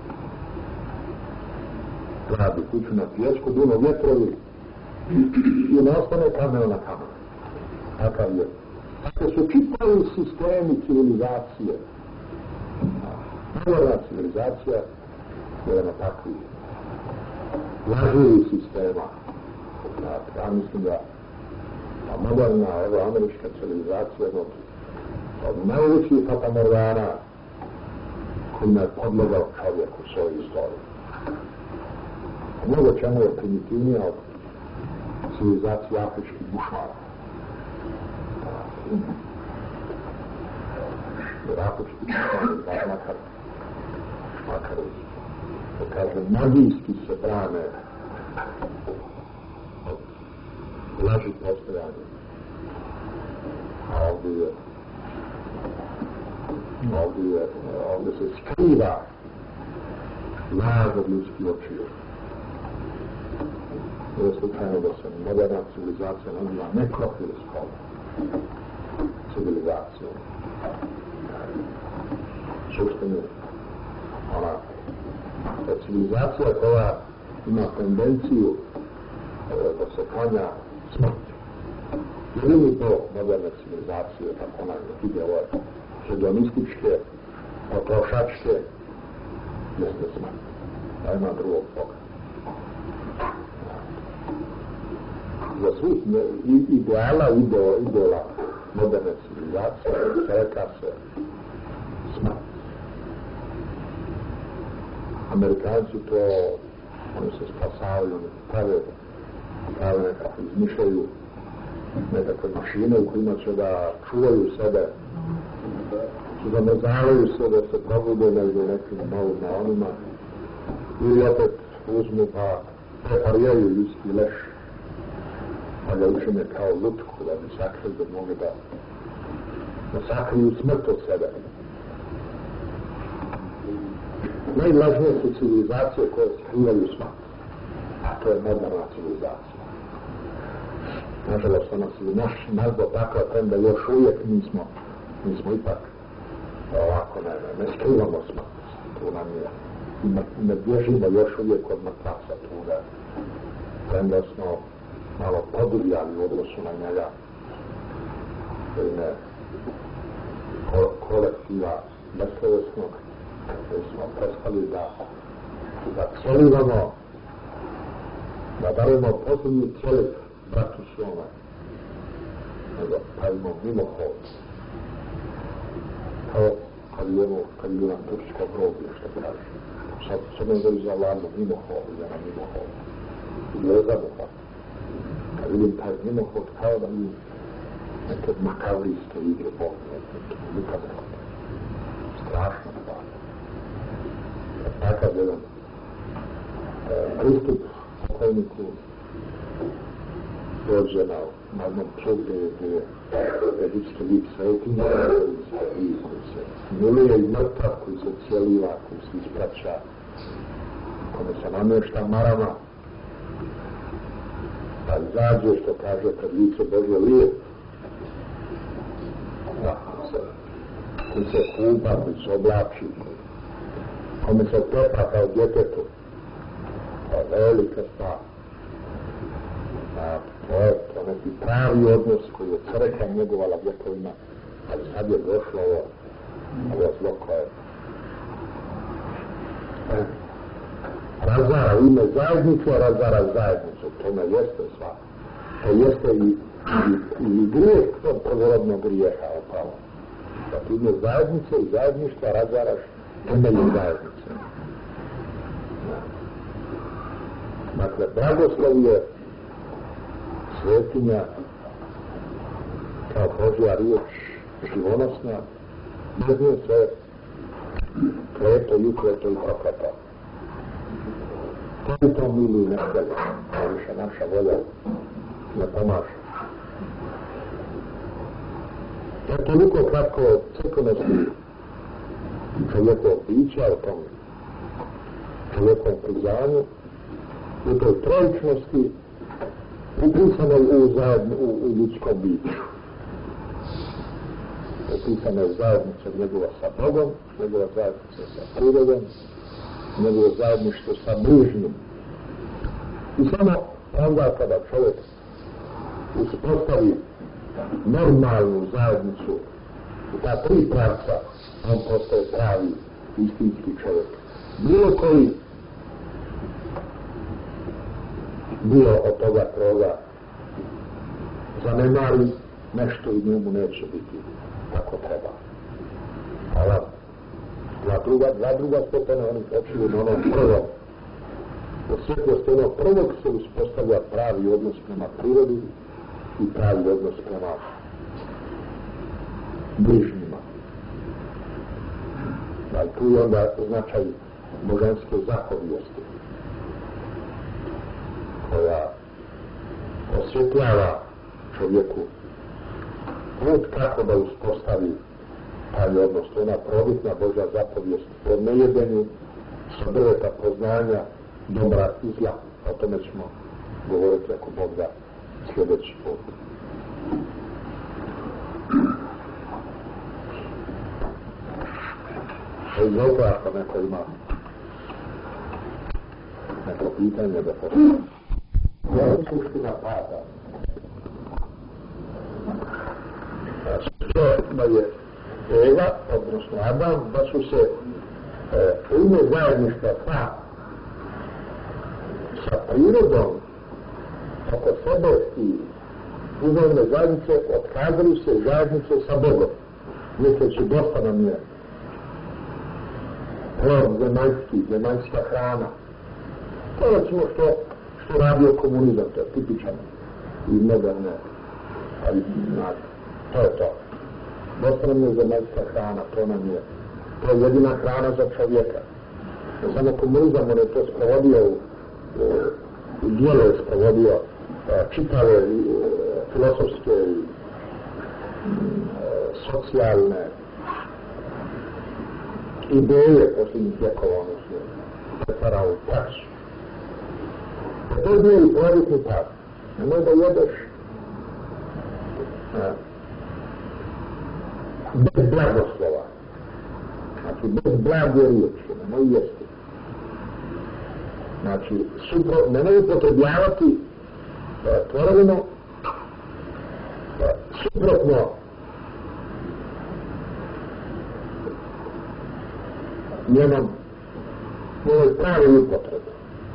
Radi kuću na pijesku, duno vjetrovi i ne ostane kamena na kamenu. Takav je. Tako su čitavi sistemi civilizacije. Moderna civilizacija jedan od takvih laživih sistema. Ja mislim da moderna američka civilizacija od najvećih fatamorgana kojima je podlegao čovjek u svojoj istoriji. Mnogo čemu je primitivnija od civilizacije afričkih bušmara. Jer afrički bušmari makar da kažem, magijski se brane od laži postojanja. A ovdje se skriva laž od ljudskih očiju. Nije slučajno da se moderna civilizacija naziva nekrofilskom civilizacijom. Suštini, ona civilizacija koja ima tendenciju da se klanja smrti. Jedini to moderne civilizacije, tako ona ide ove hedonističke, potrošačke, jeste smrt. Nema drugog toga. Za svih idola moderne civilizacije reka se smrt. Amerikanci to, oni se spasavaju, oni prave nekako izmišljaju nekakve mašine u kojima će da čuvaju sebe, će da nezavaju se da se probude negdje nekim novim naonima ili opet uzmu pa preparijaju ljudski leš pa ga učine kao lutku da bi sakrili da mogu da sakriju smrt od sebe. Najvažnije su civilizacije koje skrivaju smrt, a to je moderna civilizacija. Nažalost, ona se nazva takva, premda još uvijek nismo ipak ovako, ne skrivamo smrt. Tu nam je, ne bježimo još uvijek od mrtvaca tu, premda smo malo podivljali u odnosu na njega, kolektiva beslovesnog, koji smo prestali da celivamo, da darujemo posljednji celiv bratu svome, nego pravimo mimohod. Kao kad je jedan tursko groblje, što kaže. Sad ne zove za vladno mimohod, za mimohod. I gledamo pa. Kad vidim taj mimohod, kao da mi neke makavrijske igre Boga, nikad ne hoda. Strašno stvar. Takav jedan pristup pokojniku dođe na jednom psu gdje je egipski lik svetinja, koji se smiluje i mrtav, koji se cijeliva, koji se ispraća, kome se namješta marama, pa izađe, što kaže, pred lice Božje lijep, koji se kupa, koji se oblači, kome se tepa kao djetetu, to je velika stvar. To neki pravi odnos koji je crkva njegovala vjekovima, ali sad je došlo ovo zlo koje razvara u ime zajednicu, a razvara zajednicu. Tome jeste stvar. To jeste i grijeh tog prvorodnog grijeha upravo. Da ti ime zajednice i zajedništva razvaraš temelju zajednice. Dakle, blagoslov je svetinja kao Božja riječ živonosna, bez nje sve kleto i ukleto i prokleto. To je to mili ne htjeli, a više naša volja ne pomaže. To je toliko kratko crkvenosti čovjekovog bića, o tom čovjekovom priznanju, u toj trojičnosti upisano u ljudskom biću. Upisano je zajednica njegova sa Bogom, njegova zajednica sa prirodom, njegovo zajedništvo sa bližnjim. I samo onda kada čovjek uspostavi normalnu zajednicu u ta tri pravca, on postaje pravi istinski čovjek. Bilo koji bilo od toga kroga zanemari nešto i njemu neće biti kako treba. Ali dva druga stepena oni počinu na onom prvom. U svjetlosti onog prvog se uspostavlja pravi odnos prema prirodi i pravi odnos prema bližnjima. Ali tu je onda značaj božanske zapovijesti koja osvjetljava čovjeku put kako da uspostavi taj odnos. To je ona prvobitna Božja zapovijest o nejedenju sa drveta poznanja dobra i zla. O tome ćemo govoriti ako Bog da sljedeći put. Izvolite ako neko ima neko pitanje da postavim. Ja je suština pada. Što da je Eva, odnosno Adam, da su se u ime zajedništva sa prirodom oko sebe i uzavne zajednice otkazali se zajednice sa Bogom. Misleći dosta nam je zemaljska hrana. To je recimo što radio komunizam, to je tipičan i moderne, ali to je to. Dosta nam je zemaljska hrana, to je jedina hrana za čovjeka. Ne samo komunizam, on je to sprovodio u dijelo je sprovodio čitave filosofske i socijalne ideje posljednjih vjekova, ono su pretvarao u praksu. To je bio i prvobitni pad. Nemoj da jedeš bez blagoslova. Znači, bez blage riječi, nemoj jesti. Znači, nemoj upotrebljavati tvorevinu suprotno njenoj pravi upotrebe.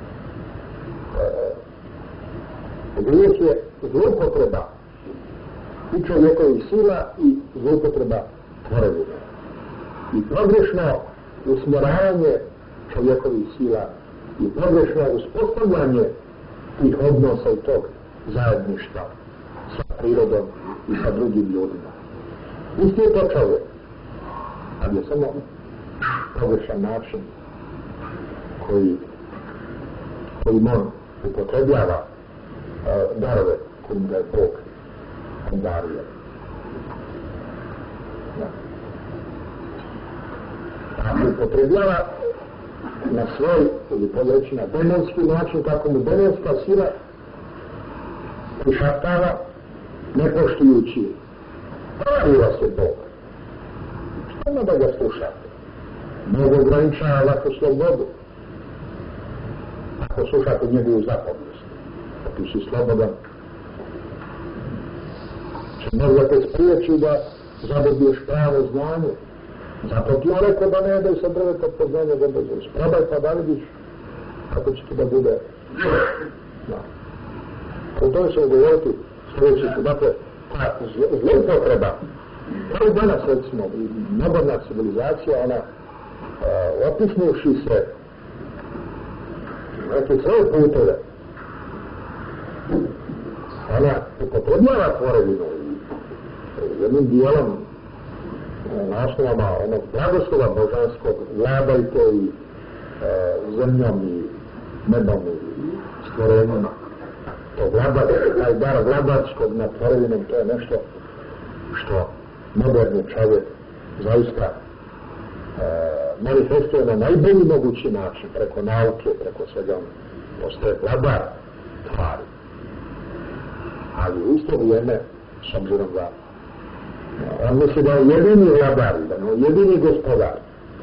Riječ je zloupotreba i čovjekovih sila i zloupotreba tvorevine. I pogrešno usmjeravanje čovjekovih sila i pogrešno uspostavljanje tih odnosa i tog zajedništva sa prirodom i sa drugim ljudima. Isti je to čovjek, ali je samo pogrešan način koji on upotrebljava darove kojim ga je Bog dario. Ako upotrebljava na svoj, ili podreći na demonski način, kako mu demonska sila prišaptava, ne poštujući, praviva se Bog. Što ima da ga slušate? Bog ograničava vašu slobodu. Ako slušate njegovu zapovijest, ako ti si slobodan, će možda te spriječi da zadobiješ pravo znanje. Zato ti je rekao da ne jedeš sa drveta poznanja da bezveć. Probaj pa da vidiš kako će ti da bude. Da. O tome ćemo govoriti sljedeći ću. Dakle, ta zloupotreba, kao danas recimo, moderna civilizacija, ona otisnuši se neke svoje puteve, ona upotrebljava tvorevinu i jednim dijelom na osnovama onog blagoslova božanskog vladajte i zemljom i nebom i stvorenjima. To taj dar vladarskog nad tvorevinom, to je nešto što moderni čovjek zaista manifestuje na najbolji mogući način, preko nauke, preko svega on postaje vladar stvari. Ali u isto vrijeme, s obzirom da on misli da je jedini vladar, da je jedini gospodar,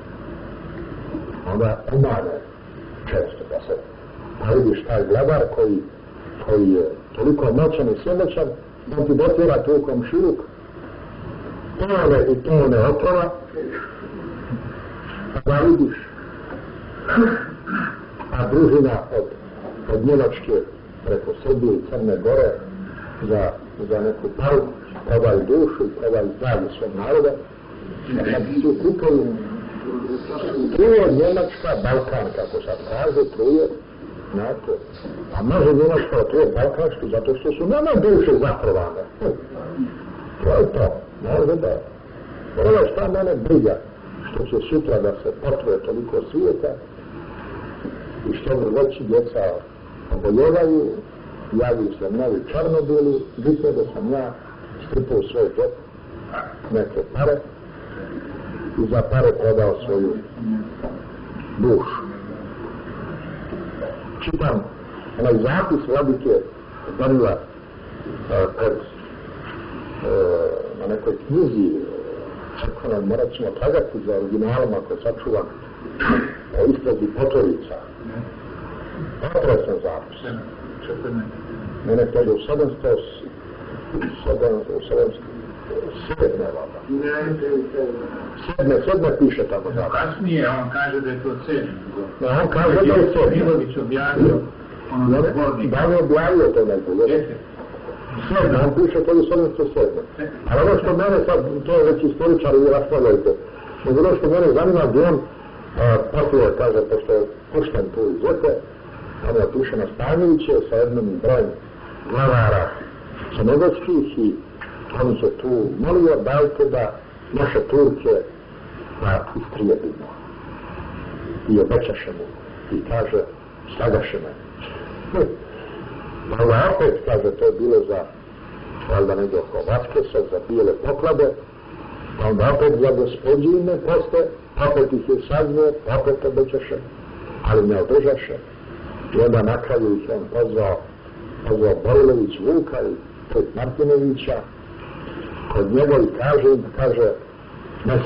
onda umane često da se vidiš taj vladar koji je toliko moćan i svemoćan da ti dotjera tu komšiluk tone i tone otrova, pa vidiš a družina od Njemačke preko Srbije i Crne Gore za neku paru, probaju dušu i probaju zdravlje svog naroda. A kad su kupuju truje Njemačka, Balkan, kako sad kaže, truje, znate, a može Njemačka truje balkanski zato što su nama duše zatrovane. To je to, može da. Ono šta mene briga, što će sutra da se potruje toliko svijeta i što veći djeca oboljevaju, javaju se novi Černobili, vidite da sam ja stripao u svoj džep neke pare i za pare prodao svoju dušu. Čitam onaj zapis vladike Danila na nekoj knjizi, morat ćemo tragati za originalom ako je sačuvan o istrazi Potorica. Potresan zapis. Mene to je u 7. piše tako zapis. Kasnije on kaže da je to 7. On kaže da je 7. Milović objavio ono zbornik. Da li je objavio to nekako? 7, on piše to je 707. Ali ono što mene sad, to je već istoričari i raspravljajte, ono što mene zanima gdje on poslije, kaže, pošto je pušten tu iz Zete, on je piše na Stanjeviće sa jednom brojem glavara crnogorskih i on se tu molio, dajte da naše Turke istrijebimo. I obećaše mu. I kaže, slagaše me. Onda opet, kaže, to je bilo za, valjda negdje oko Vaskesa, za bijele poklade, onda opet za gospodine poste, opet ih je saznio, opet obećaše, ali ne održaše. I onda na kraju ih on pozvao Borilović Vuka i Pet Martinovića, kod njega i kaže, ne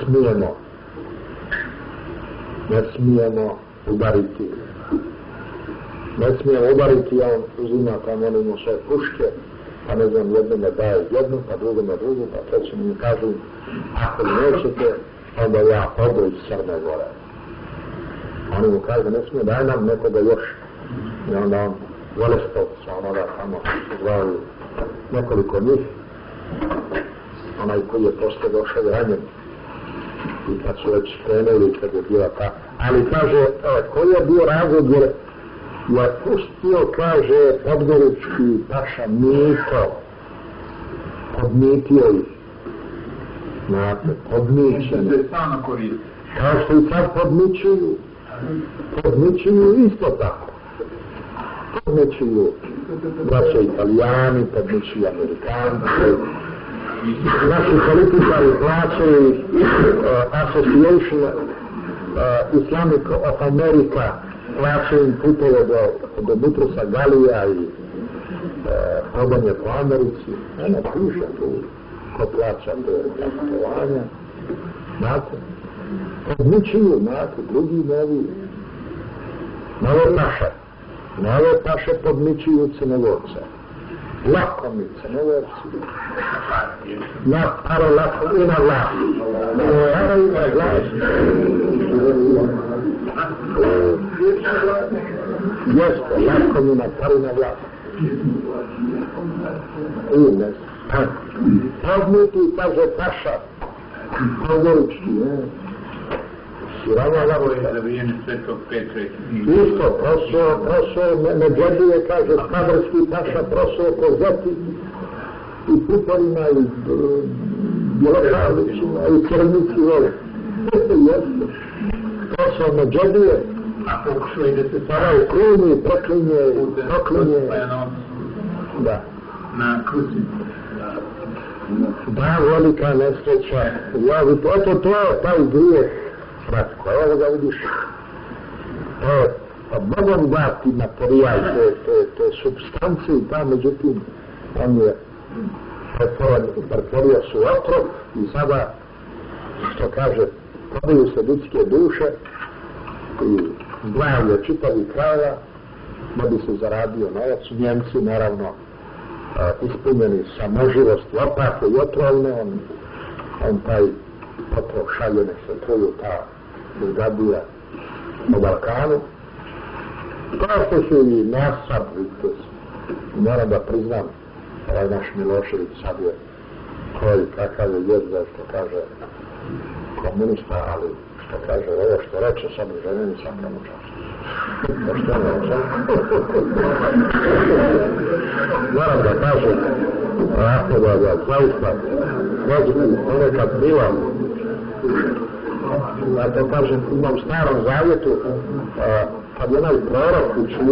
smijemo udariti. Ne smije udariti, a on uzima tamo on ima svoje puške, pa ne znam, jednome daje jednu, pa drugome drugu, pa trećemu mi kažu, ako nećete, onda ja odu iz Crne Gore. Oni mu kaže, ne smije, daj nam nekoga još. I onda on Volestovca, onoga tamo zvao nekoliko njih, onaj koji je posto došao ranjen. I kad su već krenuli, kad je bila ta. Ali kaže, koji je bio razlog, jer je pustio, kaže, podgorički paša Mito, podmitio ih. Znate, podmićeno. Kao što i sad podmićuju isto tako. Podmićuju braće Italijani, podmićuju Amerikanci. Naši političari plaćaju Association Islamic of America, plaćaju im putove do Butrusa Galija i hodanje po Americi. Ono piše tu ko plaća te putovanja. Znate, podmićuju, znate, drugi nove paše podmićuju Crnogorce. Lako mi Crnogorci. Na pare lako i na vlast. Pare i na vlast. Jeste, lako mi na pare i na vlast. I ne znam. Podmiti, kaže paša. Podgorički, ne. Ovo je za vrijeme Svetog Petra. Isto, prosao, Međedije, kaže, Skadarski paša, prosao po Zeti i Putorima i Bjelokalićima i Crnici, vole. Jeste. Prosao Međedije, a pokušao i da se stara u kruni, proklinje. Da. Na kruci. Da, velika nesreća. Ja, eto, to je taj grijeh. Kratko, evo ga vidiš, Bogom dati materijal, te substancije i ta, međutim, on je pretvorio su otrov i sada, što kaže, prodaju se ljudske duše i zdravlje čitavih krajeva, da bi se zaradio novac. Njemci, naravno, ispunjeni samoživosti, opake i otrovne, on taj otrov šalje, nek se truju ta Bulgadija po Balkanu. Kao što su i Nasad, vidite, moram da priznam, ovaj naš Milošević sad je koji kakav je jezda, što kaže komunista, ali što kaže ovo što reče, sad mi žene nisam premu čast. Pošteno sam. Moram da kažem, ovako da zaista, ponekad bivam, ja to kažem, imam starom zavjetu, kad je onaj prorok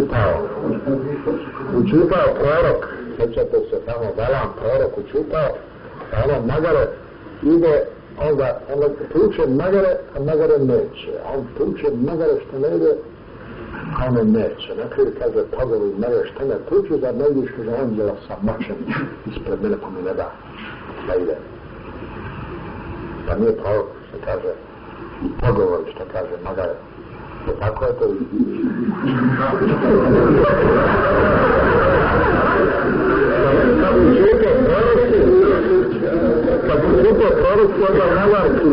učupao prorok, sjećate se tamo, Balam prorok učupao, a ono magare ide, onda tuče magare, a magare neće, a on tuče magare što ne ide, a ono neće. Na kraju kaže, pogovi magare što ne tuču, da ne vidiš, kaže, anđela sa mačem ispred mene ko mi ne da ide. Da nije prorok, što kaže, i pogovori, što kaže magare. Tako je to i kad učupo proroci, onda navarci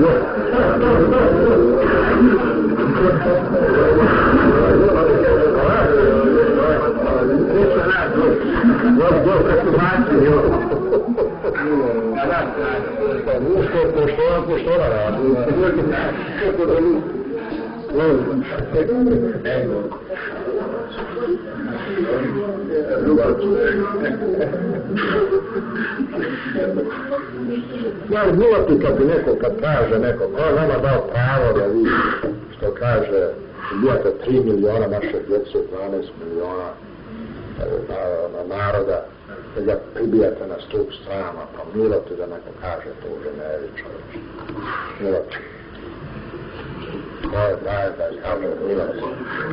poštora radi. Ja uzmilati kad bi neko, kad kaže neko, ko je nama dao pravo da vi, što kaže, ubijate 3 miliona naše djece, 12 miliona naroda, da ga pribijate na stup strama, pa miloti da neko kaže to u Ženevi, čovječe. Miloti. Ko je daje da kaže miloti.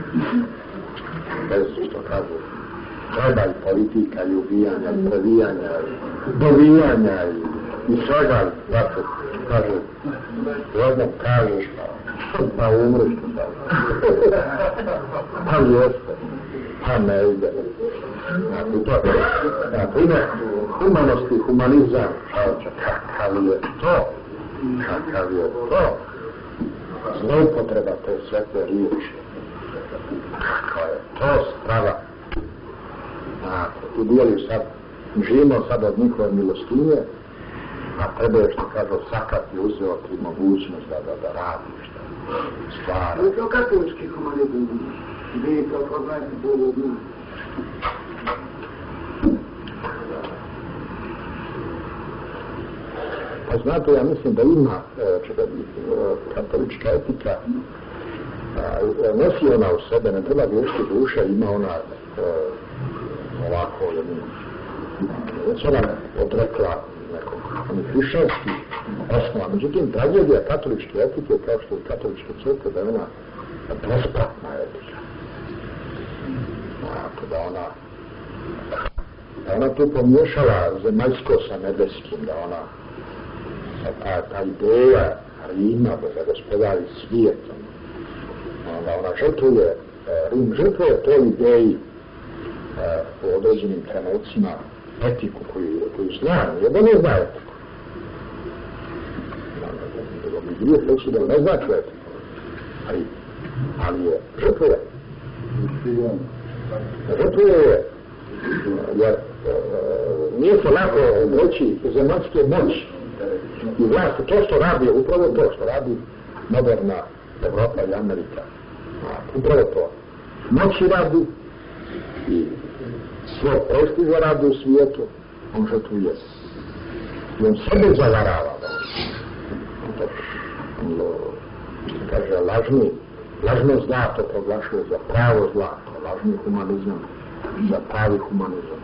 Bez što kažu, treba i politika i ubijanja, i previjanja, i dovijanja i svega, dakle, kaže, jednom kažeš, pa umriš, pa jeste, pa ne ide. Dakle, ime humanosti, humanizam, kakav je to, zloupotreba te svete riječi. Kako je to strava. Tu dijeli sad, živimo sad od njihove milostinje, a tebe je što kažu sakati uzeo ti mogućnost da radiš, da stvara. To je katolički humanizam. Vi kako znate bolje od njih. Pa znate, ja mislim da ima katolička etika, nosi ona u sebe, ne treba griješiti duša, ima ona ovako jednu, već ona odrekla nekog hrišćanskih osnova. Međutim, tragedija katoličke etike, kao što je katolička crkva, da je ona besplatna etika. Da ona tu pomiješala zemaljsko sa nebeskim, da ona ta ideja Rima da gospodari svijetom, da ona žrtvuje, Rim žrtvuje toj ideji u određenim trenucima etiku koju zna, jer da ne zna etiku. Da bi grijeh reći da ne zna etiku, ali je žrtvuje. Žrtvuje je, jer nije se lako odreći zemaljske moći i vlasti. To što radi, upravo to što radi moderna Evropa i Amerika. Upravo to. Moći radi i svoj prestiža radi u svijetu, on žrtvuje. I on sebe zavarava. On kaže, lažno zlato proglašuje za pravo zlato, lažni humanizam za pravi humanizam.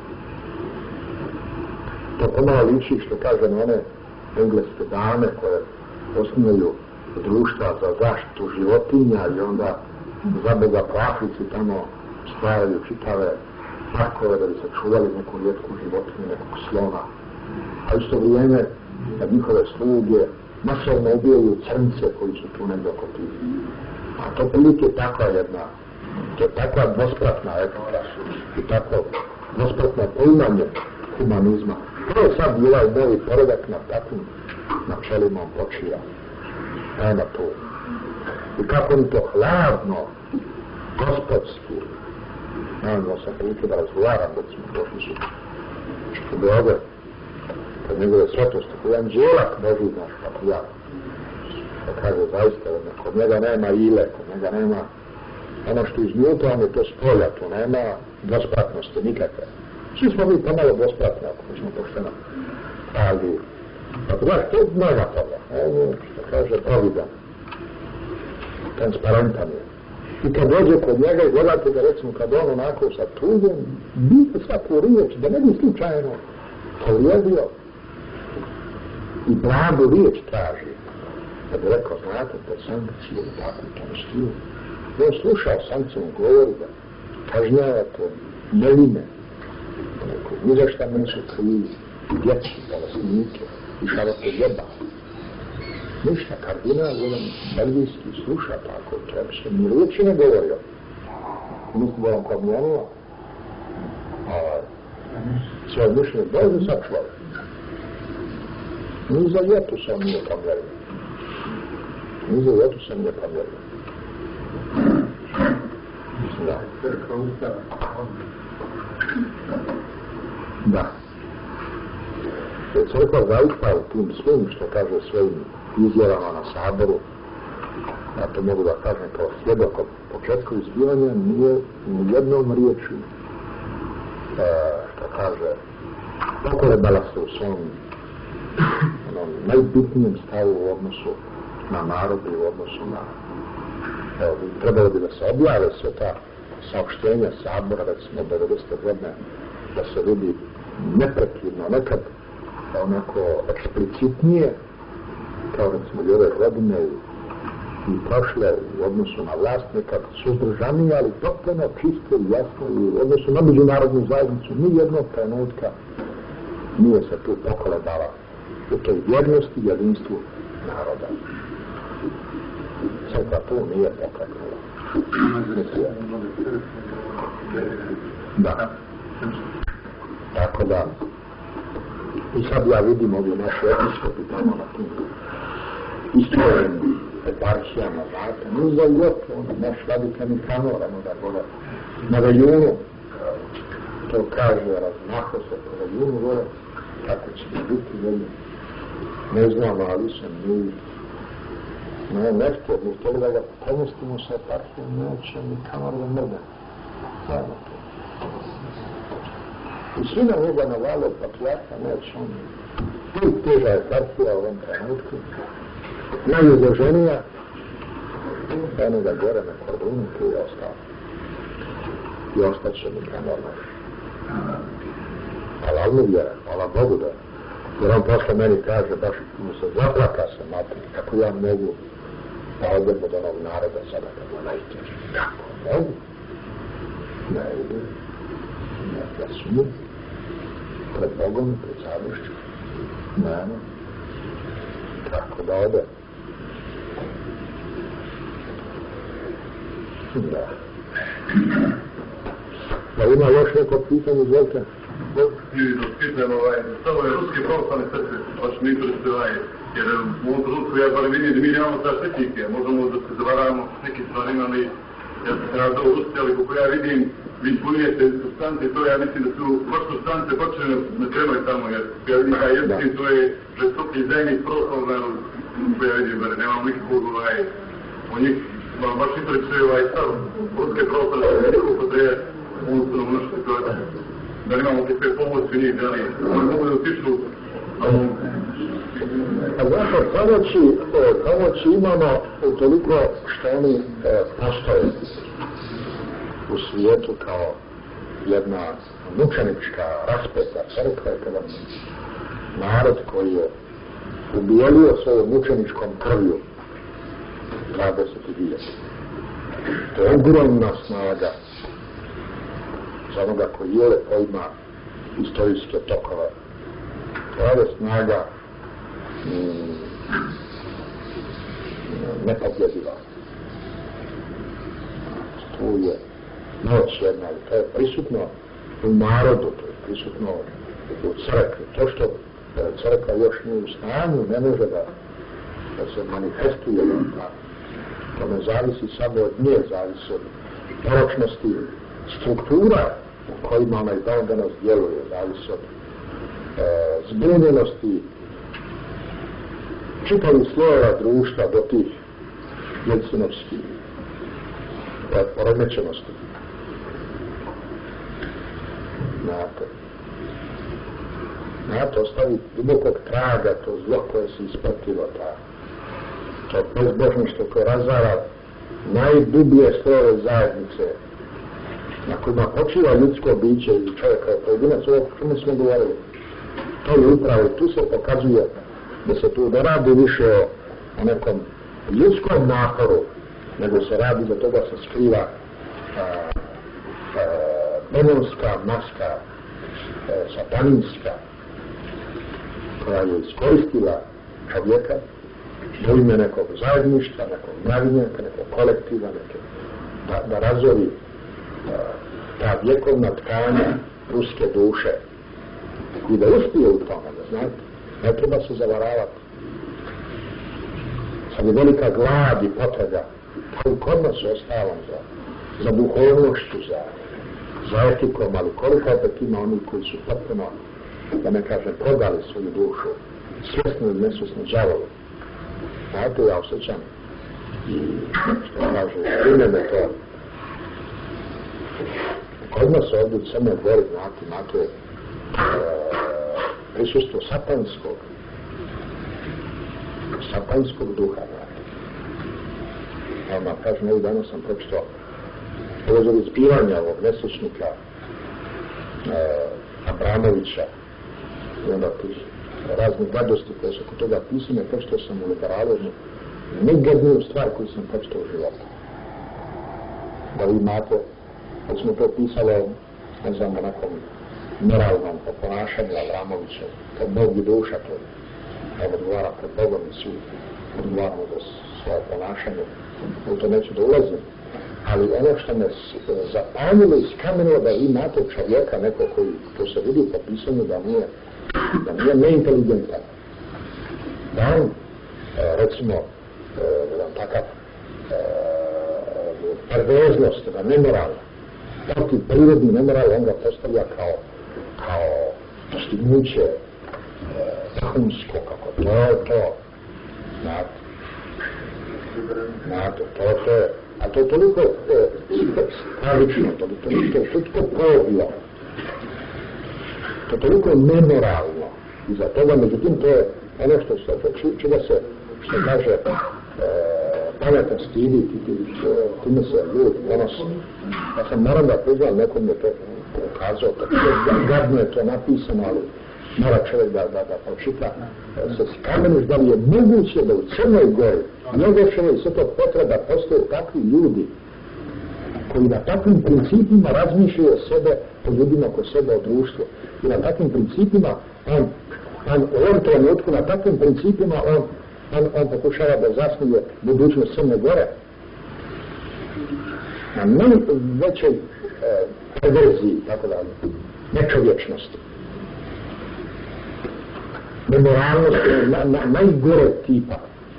To pomalo liči što kaže na one engleske dame koje osnuju društva za zaštitu životinja i onda za Boga po Africi tamo stvaraju čitave parkove da bi se čuvali neku rijetku životinju, nekog slona. A isto vrijeme kad njihove sluge masovno ubijaju crnce koji su tu negdje oko tih. A to prilike je takva jedna, to je takva dvospratna etika i takvo dvospratno poimanje humanizma. To je sad bila i novi poredak na takvim načelima počija. Nema tu. I kako oni to hladno, gospodski, Naravno sam prilike da razgovaram, recimo, došli su u Beograd, kod njegove svetosti, koji je Anđelak Boži, naš patrijarh. Da kaže, zaista, kod njega nema ile, kod njega nema ono što iznutra, je to s polja, tu nema dvospratnosti nikakve. Svi smo mi pomalo dvospratni, ako smo pošteno. Ali, ako znaš, to nema toga. On, što kaže, providan. Transparentan je. I kad dođe kod njega i gledate da, recimo, kad on onako sa trudom, bite svaku riječ, da ne bi slučajno povrijedio i blagu riječ traži. Da bi rekao, znate, te sankcije, tako u tom stilu. I on slušao sankcijom, govori da kažnjavate nevine, ni za šta nisu krivi, djeci, palestinike, i šalate jeba. Ništa, kardinal, jedan belgijski, sluša tako, to bi se ni riječi ne govorio. Mislim da vam pomjenilo, svoje mišljenje dođe sa čovjek. Ni za jetu sam nije pomjerio. Ni za jetu sam nije pomjerio. Da. Da. Crkva zaista u tim svim, što kaže, svojim izjavama na saboru, ja to mogu da kažem kao svjedok od početka izbivanja, nije ni jednom riječju, što kaže, pokolebala se u svom najbitnijem stavu u odnosu na narod i u odnosu na, evo, trebalo bi da se objave sve ta saopštenja sabora, recimo 90. godine, da se vidi neprekidno, nekad onako eksplicitnije, kao recimo i ove godine i prošle u odnosu na vlast, nekad suzdržanije, ali potpuno čisto i jasno i u odnosu na međunarodnu zajednicu ni jednog trenutka nije se tu pokolebala u toj vjernosti i jedinstvu naroda. Crkva tu nije pokrenula. Da. Tako da, i sad ja vidim ovdje naše episkopi tamo na tim istorenim eparhijama, znate, ni za ljeto, naš vladika Nikanor, da gore, na Veljunu, to kaže, razmaho se po Veljunu gore, kako će biti velju, ne znamo, ali sam mi, nešto, mi htjeli da ga pomestimo sa eparhijom, neće Nikanor da mrde, znamo to. I svi na njega navale patrijarha, neće on. I teža je partija u ovom trenutku, najizloženija, eno da gore na Kordunu, tu je ostao. I ostaće mi kao normalno. Ali vjera, hvala Bogu da, jer on posle meni kaže, baš mu se zaplaka se matri, kako ja mogu da odem od onog naroda sada kad je najteže. Kako mogu? Ne idu. Ja smijem pred Bogom, pred zavišću. Nema. Kako da ode? Da. Da ima još neko pitanje, izvolite? I dospitam, samo je ruski pravoslavne crkve, baš mi interesuje, jer u ovom trenutku ja bar vidim da mi nemamo ta svetnike, možemo da se zavaravamo s nekim stvarima, ali ja sam se nadao u Rusi, ali kako ja vidim, vi punijete substance, to ja mislim da su baš substance počne na kremoj tamo, jer ja vidim taj jezik, to je žestoki zemlji pravoslavne, koje ja vidim, jer nemamo nikakvog o njih, baš interesuje stav ruske pravoslavne, nekako treba unustavno mnoštvo situacije. Da imamo kakve pomoći njih, da li mogu da utiču. A zato pomoći imamo utoliko što oni postoje u svijetu kao jedna mučenička raspeta crkva, kada narod koji je ubijelio svojom mučeničkom krvju 22. To je ogromna snaga za onoga koji je pojma istorijske tokove. To je snaga nepobjediva. Tu je noć jedna i to je prisutno u narodu, to je prisutno u crkvi. To što crkva još nije u stanju, ne može da se manifestuje, to ne zavisi samo od nje, zavisi od poročnosti struktura u kojima onaj danas djeluje, zavisi od zbunjenosti čitavih slojeva društva do tih jedinstvenosti, poremećenosti. Znate, ostavi dubokog traga to zlo koje se ispratilo, to bezbožništvo koje razvara najdublje slojeve zajednice na kojima počiva ljudsko biće i čovjeka je pojedinac, ovo o čemu smo govorili. To je upravo, tu se pokazuje da se tu ne radi više o nekom ljudskom naporu, nego se radi, za toga se skriva demonska maska, satanijska, koja je iskoristila čovjeka do ime nekog zajedništva, nekog mravinjaka, nekog kolektiva, da razori ta vjekovna tkanja ruske duše i da uspije u tome, da znate, ne treba se zavaravati. Sad je velika glad i potreba, pa i kod nas je ostavan za duhovnošću, za etikom, ali koliko opet ima oni koji su potpuno, da ne kažem, prodali svoju dušu, svjesno ili nesvjesno đavolu. Znate, ja osjećam i što kaže, primjene to. Kod nas ovdje u Crnoj Gori, znate, prisustvo satanskog duha, znate. Evo, kažem, ovih dana sam pročitao povezali zbivanja ovog nesrećnika Abramovića i onda tih raznih gadosti koje su kod toga pisane, pročitao sam u Liberalu najgadniju stvar koju sam pročitao u životu. Da vi imate, kad smo to pisalo, ne znam, onakom moralnom ponašanju Abramovića, kad Bog i duša to odgovara pred Bogom i svi odgovaramo za svoje ponašanje, u to neću da ulazim. Ali ono što me zapanjilo i skamenilo da vi imate čovjeka, neko koji, to se vidi po pisanju, da nije neinteligentan. Da on, recimo, jedan takav perverznost, da nemoral, protiv prirodni nemoral, on ga postavlja kao postignuće vrhunsko, kako to je to. Znate, to je. A to je toliko pravično, to je toliko poglo, to je toliko nemoralno iza toga, međutim to je ono čega se, što kaže, pametan stidi, time se ljudi donosi. Ja sam moram da priznam, nekom je to ukazao, gadno je to napisano, ali mora čovjek da pročita, se skameniš da li je moguće da u Crnoj Gori Njegoševoj sve to potreba postoje takvi ljudi koji na takvim principima razmišljaju o sebe, o ljudima oko sebe, o društvu. I na takvim principima, on u ovom trenutku, na takvim principima on pokušava da zasnuje budućnost Crne Gore. Na najvećoj perverziji, tako da, nečovječnosti. Nemoralnosti, najgore tipa.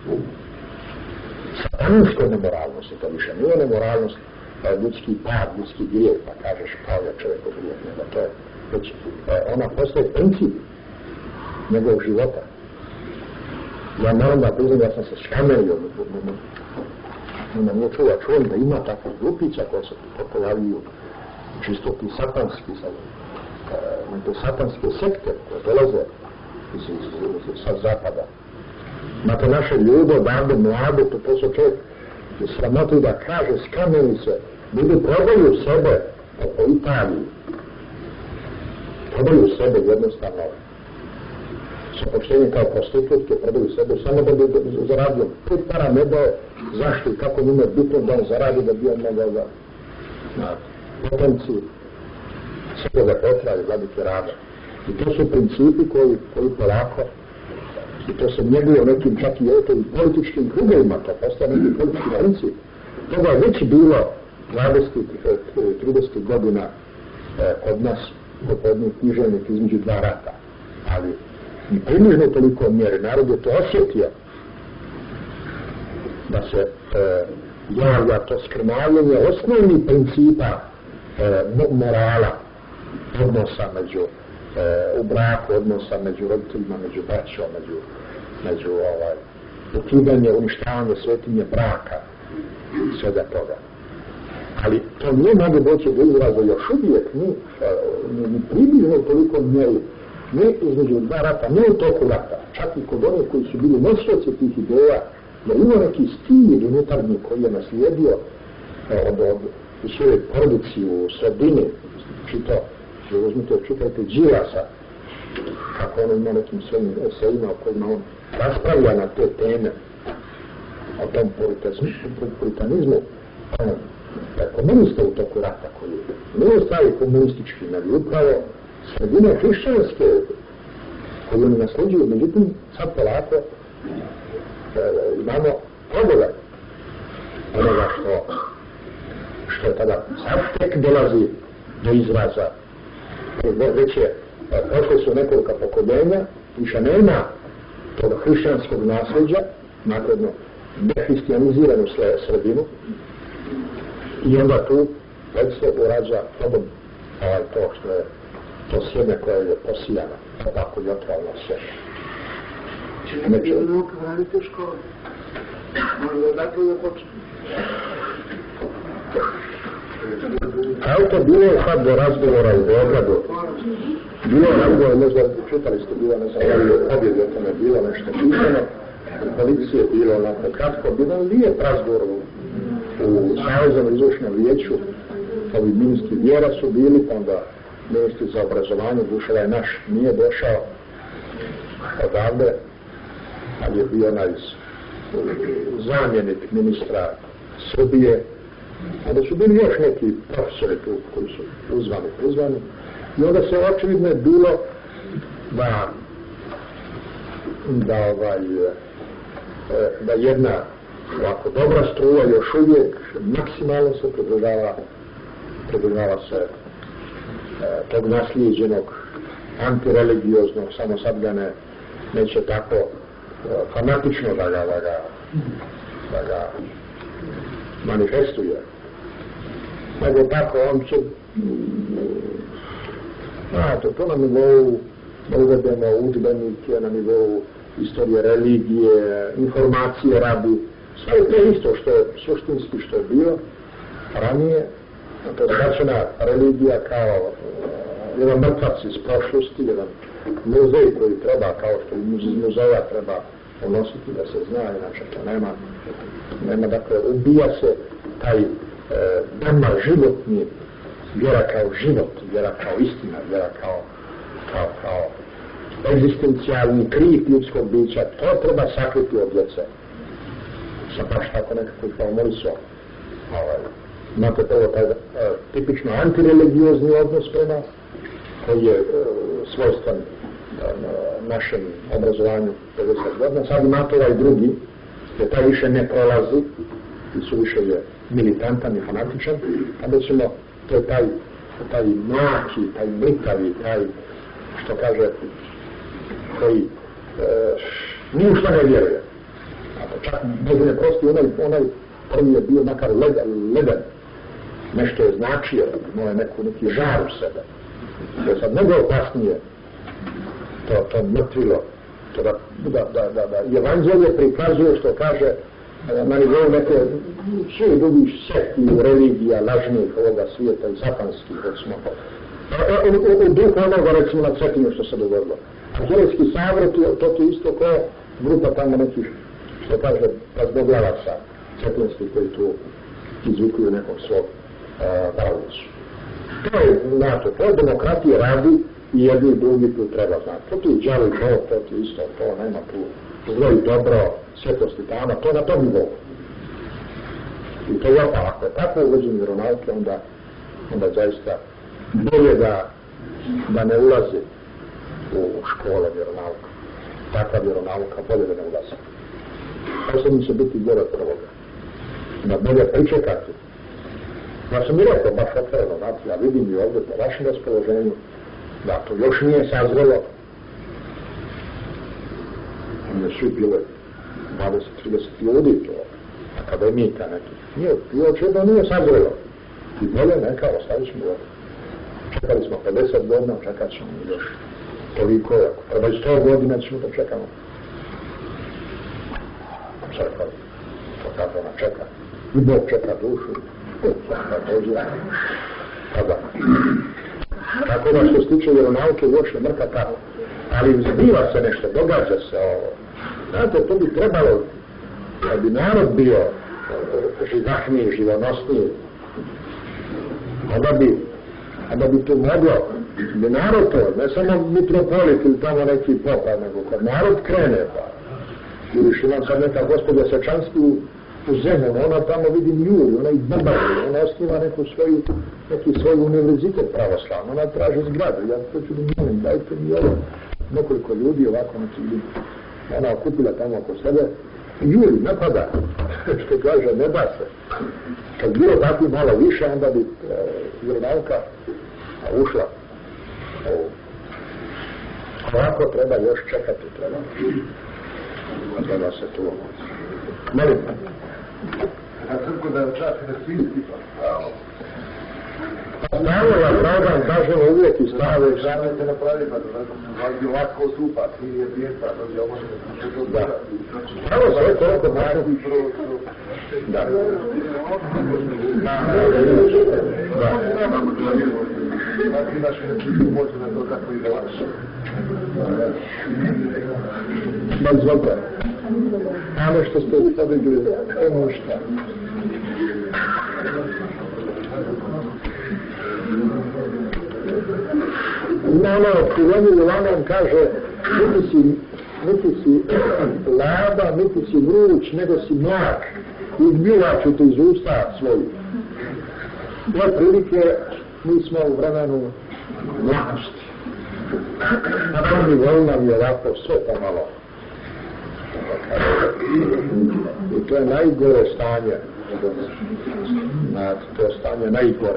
Satanskoj nemoralnosti, to više nije nemoralnost, ljudski pad, ljudski grijeh, pa kažeš kao je čovjek grijeh, nego to je, već ona postoje princip njegovog života. Ja moram da priznam, ja sam se škamerio, nije čujem da ima takvih grupica koje se pojavljuju čisto ti satanski, satanske sekte koje dolaze sa zapada. Imate naše ljude, odavde, mlade, to su čovjek sramoti da kaže, skameni se, ljudi prodaju sebe po Italiji. Prodaju sebe jednostavno. Sa poštenjem kao prostitutke, prodaju sebe samo da bi zaradio. Put para ne daje, zašto i kako njima je bitno da on zaradi da bi on mogao da potomci Svetoga Petra i Vladike Rade. I to su principi koji polako, i to se njeguje u nekim čak i političkim krugovima, to postaje neki politički princip. Toga je već bilo 20-30 godina kod nas, kod jednih književnika između dva rata. Ali i približno toliko mjere, narod je to osjetio da se javlja to skrnavljanje osnovnih principa morala, odnosa u braku, odnosa među roditeljima, među braćom, među ukidanje, uništavanje svetinje braka i svega toga. Ali to nije moglo doći do izraza još uvijek, ni približno toliko mjeri, ne između dva rata, ne u toku rata, čak i kod onih koji su bili nosioci tih ideja, da ima neki stil unutarnji koji je naslijedio u svojoj porodici, u sredini, čitajte Đilasa, kako on ima nekim svojim esejima o kojima on raspravlja na te teme, o tom puritanizmu, komunista u toku rata koji nije stavi komunistički, nego upravo sredine hrišćanske koji oni nasleđuju, međutim sad polako imamo pogleda onoga što je tada sad tek dolazi do izraza. Već je prošle su nekoliko pokoljenja, više nema tog hrišćanskog nasljeđa, nakladno dehristijaniziranu sredinu, i onda tu već se urađa potom to što je to sjeme koje je posijano, tako i otvalno sjeme. Če ne bi ono vratiti u školu? Možda odakle da počne? A to bilo je sad do razgovora u Beogradu. Bilo je razgovora, možda čitali ste, bilo ne znam, pobjede o tome bilo nešto pisano, u policiji je bilo onako kratko, bilo lijep razgovor u Saveznom izvršnom vijeću, ovi ministri vjera su bili, pa onda ministri za obrazovanje, dušava je naš, nije došao odavde, ali je bio onaj zamjenik ministra Srbije, a da su bili još neki profesori tu koji su uzvani. I onda se očevidno je bilo da jedna ovako dobra struja još uvijek maksimalno se pridržava se tog naslijeđenog antireligioznog, samo sad ga neće tako fanatično da ga manifestuje. Nego tako on će to na nivou da uvedemo udžbenike, na nivou istorije religije, informacije radi, sve je to isto što je suštinski što je bilo ranije, to je značena religija kao jedan mrtvac iz prošlosti, jedan muzej koji treba, kao što iz muzeja treba unositi da se zna, inače to nema, dakle, ubija se taj nama životni, vjera kao život, vjera kao istina, vjera kao egzistencijalni krik ljudskog bića, to treba sakriti od djece. Sam baš tako nekako formulisao. Imate prvo taj tipično antireligiozni odnos prema, koji je svojstven našem obrazovanju 50 godina. Sad imate ovaj drugi, jer taj više ne prolazi, i su više je militantan i fanatičan, a recimo to je taj mlaki, taj mlitavi, taj, što kaže, koji ni u što ne vjeruje. Čak bez ne prosti, onaj prvi je bio makar leden, nešto je značio, imao je neki žar u sebe. To je sad mnogo opasnije, to mrtvilo, to da evanđelje prikazuje, što kaže, na nivou neke sve drugih sekti, religija, lažnih ovoga svijeta i satanskih, recimo. U duhu onoga, recimo, na Cetinju što se dogodilo. Anđelski savret, to je isto kao grupa tamo nekih, što kaže, razboglavaca cetinskih koji tu izvikuju nekog svog pravicu. To je, znate, to je demokratija radi i jedni i drugi tu treba znati. To ti je džavi to ti isto, to nema tu zlo i dobro, svjetlost i tama, to je na tom nivou. I to je opala, ako je tako uvođenje vjeronauke, onda zaista bolje da ne ulazi u škole vjeronauka. Takva vjeronauka bolje da ne ulazi. Posljednji će biti bolje od prvoga. Da bolje pričekati. Ja sam i rekao, baš otvoreno, znate, ja vidim i ovdje po vašem raspoloženju, da to još nije sazrelo. Ne su bile 20-30 ljudi, to akademika nekih. Nije, očito nije sazrelo. I bolje neka, ostavit ćemo ovdje. Čekali smo 50 godina, čekat ćemo još toliko, ako treba i 100 godina ćemo da čekamo. Crkva, to kako ona čeka. I Bog čeka dušu. Tako da što se tiče vjeronauke još je mrka tako. Ali zbiva se nešto, događa se ovo. Znate, to bi trebalo, da bi narod bio živahniji, živonosniji, onda bi to moglo, bi narod to, ne samo mitropolit ili tamo neki popa, nego kad narod krene, pa vidiš, imam sad neka gospodja Sečanski u zemlju, ona tamo vidim Juri, ona i Brbavi, ona osniva neki svoj univerzitet pravoslavno, ona traži zgradu, ja to ću da molim, dajte mi ovo, nekoliko ljudi ovako, ona okupila tamo oko sebe, Juri, napada, što kaže, ne da se. Kad bilo tako malo više, onda bi vjeronauka ušla. Ovako treba još čekati, treba se tu. Molim. A crko da je čas da svisti, pa Stavo ja pravdam, kažemo uvijek i stave. žanete napravi, pa da bi ovako supa, ti je pjesta, da bi možete to da. Stavo sve toliko malo. Da. Ti imaš neki moću na to kako ide vaš. Ma izvolite. Ono što ste stavili, ono šta. Ono, Jovanom kaže, niti si lada, niti si vruć, nego si mlak. Izbivaću te iz usta svojih. Te prilike mi smo u vremenu mladosti. Na tom nivou nam je ovako sve pomalo. I to je najgore stanje. To je stanje najgore.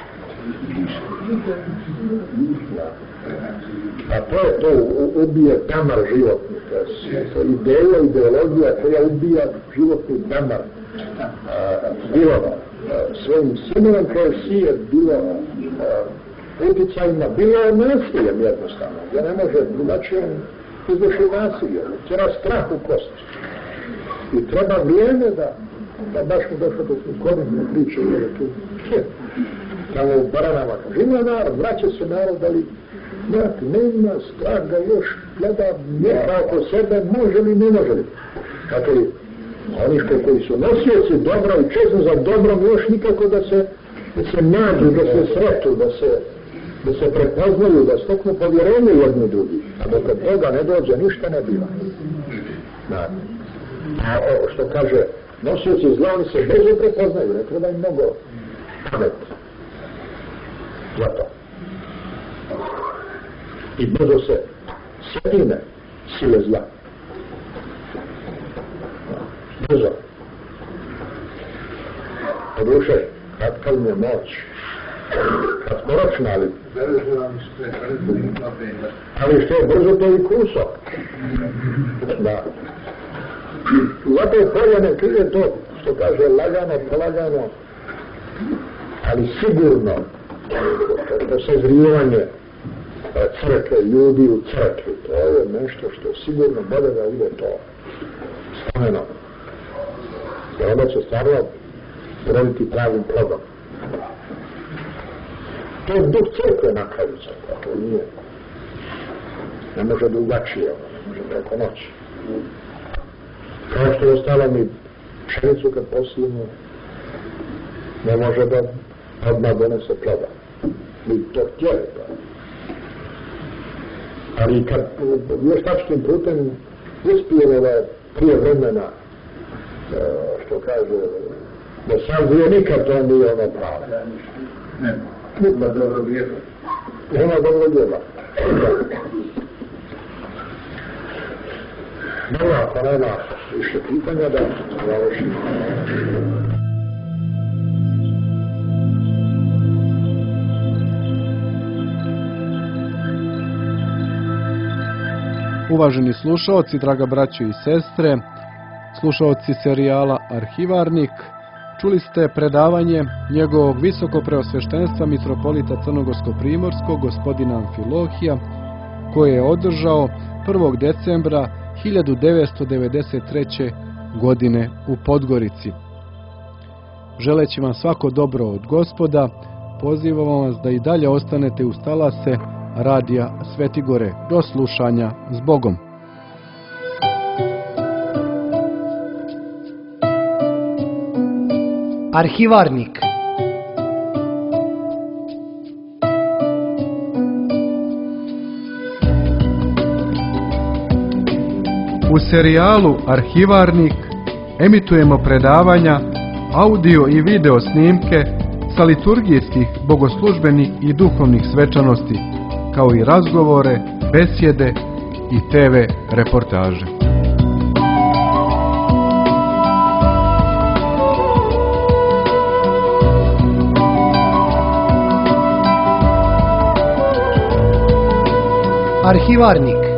A to je to, ubije damar životni. To je ideja, ideologija koja ubija životni damar. Bilo svojim simenom koje sije, bilo uticajima, bilo nasiljem jednostavno. Da ne može drugačije izvrši nasilje. Tjera strah u kosti. I treba vrijeme da baš mu došlo do korisne priče, jer je tu tamo u Baranama kaže, ima narod, vraća se narod, ali nema strah da još gleda neka oko sebe, može li, ne može li. Dakle, oni koji su nosioci dobra i čeznu za dobrom, još nikako da se nađu, da se sretu, da se prepoznaju, da steknu povjerenje jedni drugi. A dok toga ne dođe, ništa ne biva. A što kaže, nosioci zla, oni se brzo prepoznaju, ne treba im mnogo pamet. Zato. I brzo se sjedine sile zla. Brzo. Poduše, kratka im je moć. Kratkoročna, ali što je brzo to i kuso. Da. Zato je poljene krije to, što kaže lagano, polagano, ali sigurno to sazrijevanje crkve, ljudi u crkvi, to je nešto što sigurno bolje da ide to stameno. Jer onda će stvarno roditi pravim plodom. To je duh crkve na kraju crkva, to nije. Ne može drugačije, ne može preko noći. Kao što je ostalo mi pšenicu kad posijemo, ne može da odmah donese ploda. Mi to htjeli pa. Ali kad vještačkim putem uspijemo da prije vremena, što kaže, da sazrije nikad to nije ono pravo. Nema dobro djela. Nema dobro djela. Dobro, ako nema više pitanja, da završimo. Uvaženi slušaoci, draga braćo i sestre, slušaoci serijala Arhivarnik, Čuli ste predavanje njegovog visokopreosveštenstva mitropolita Crnogorsko-primorskog gospodina Amfilohija, koje je održao 1. decembra 1993. godine u Podgorici. Želeći vam svako dobro od Gospoda, pozivamo vas da i dalje ostanete uz talase Radija Svetigore. Do slušanja s Bogom. Arhivarnik. U serijalu Arhivarnik emitujemo predavanja, audio i video snimke sa liturgijskih, bogoslužbenih i duhovnih svečanosti, kao i razgovore, besjede i TV reportaže. Arhivarnik.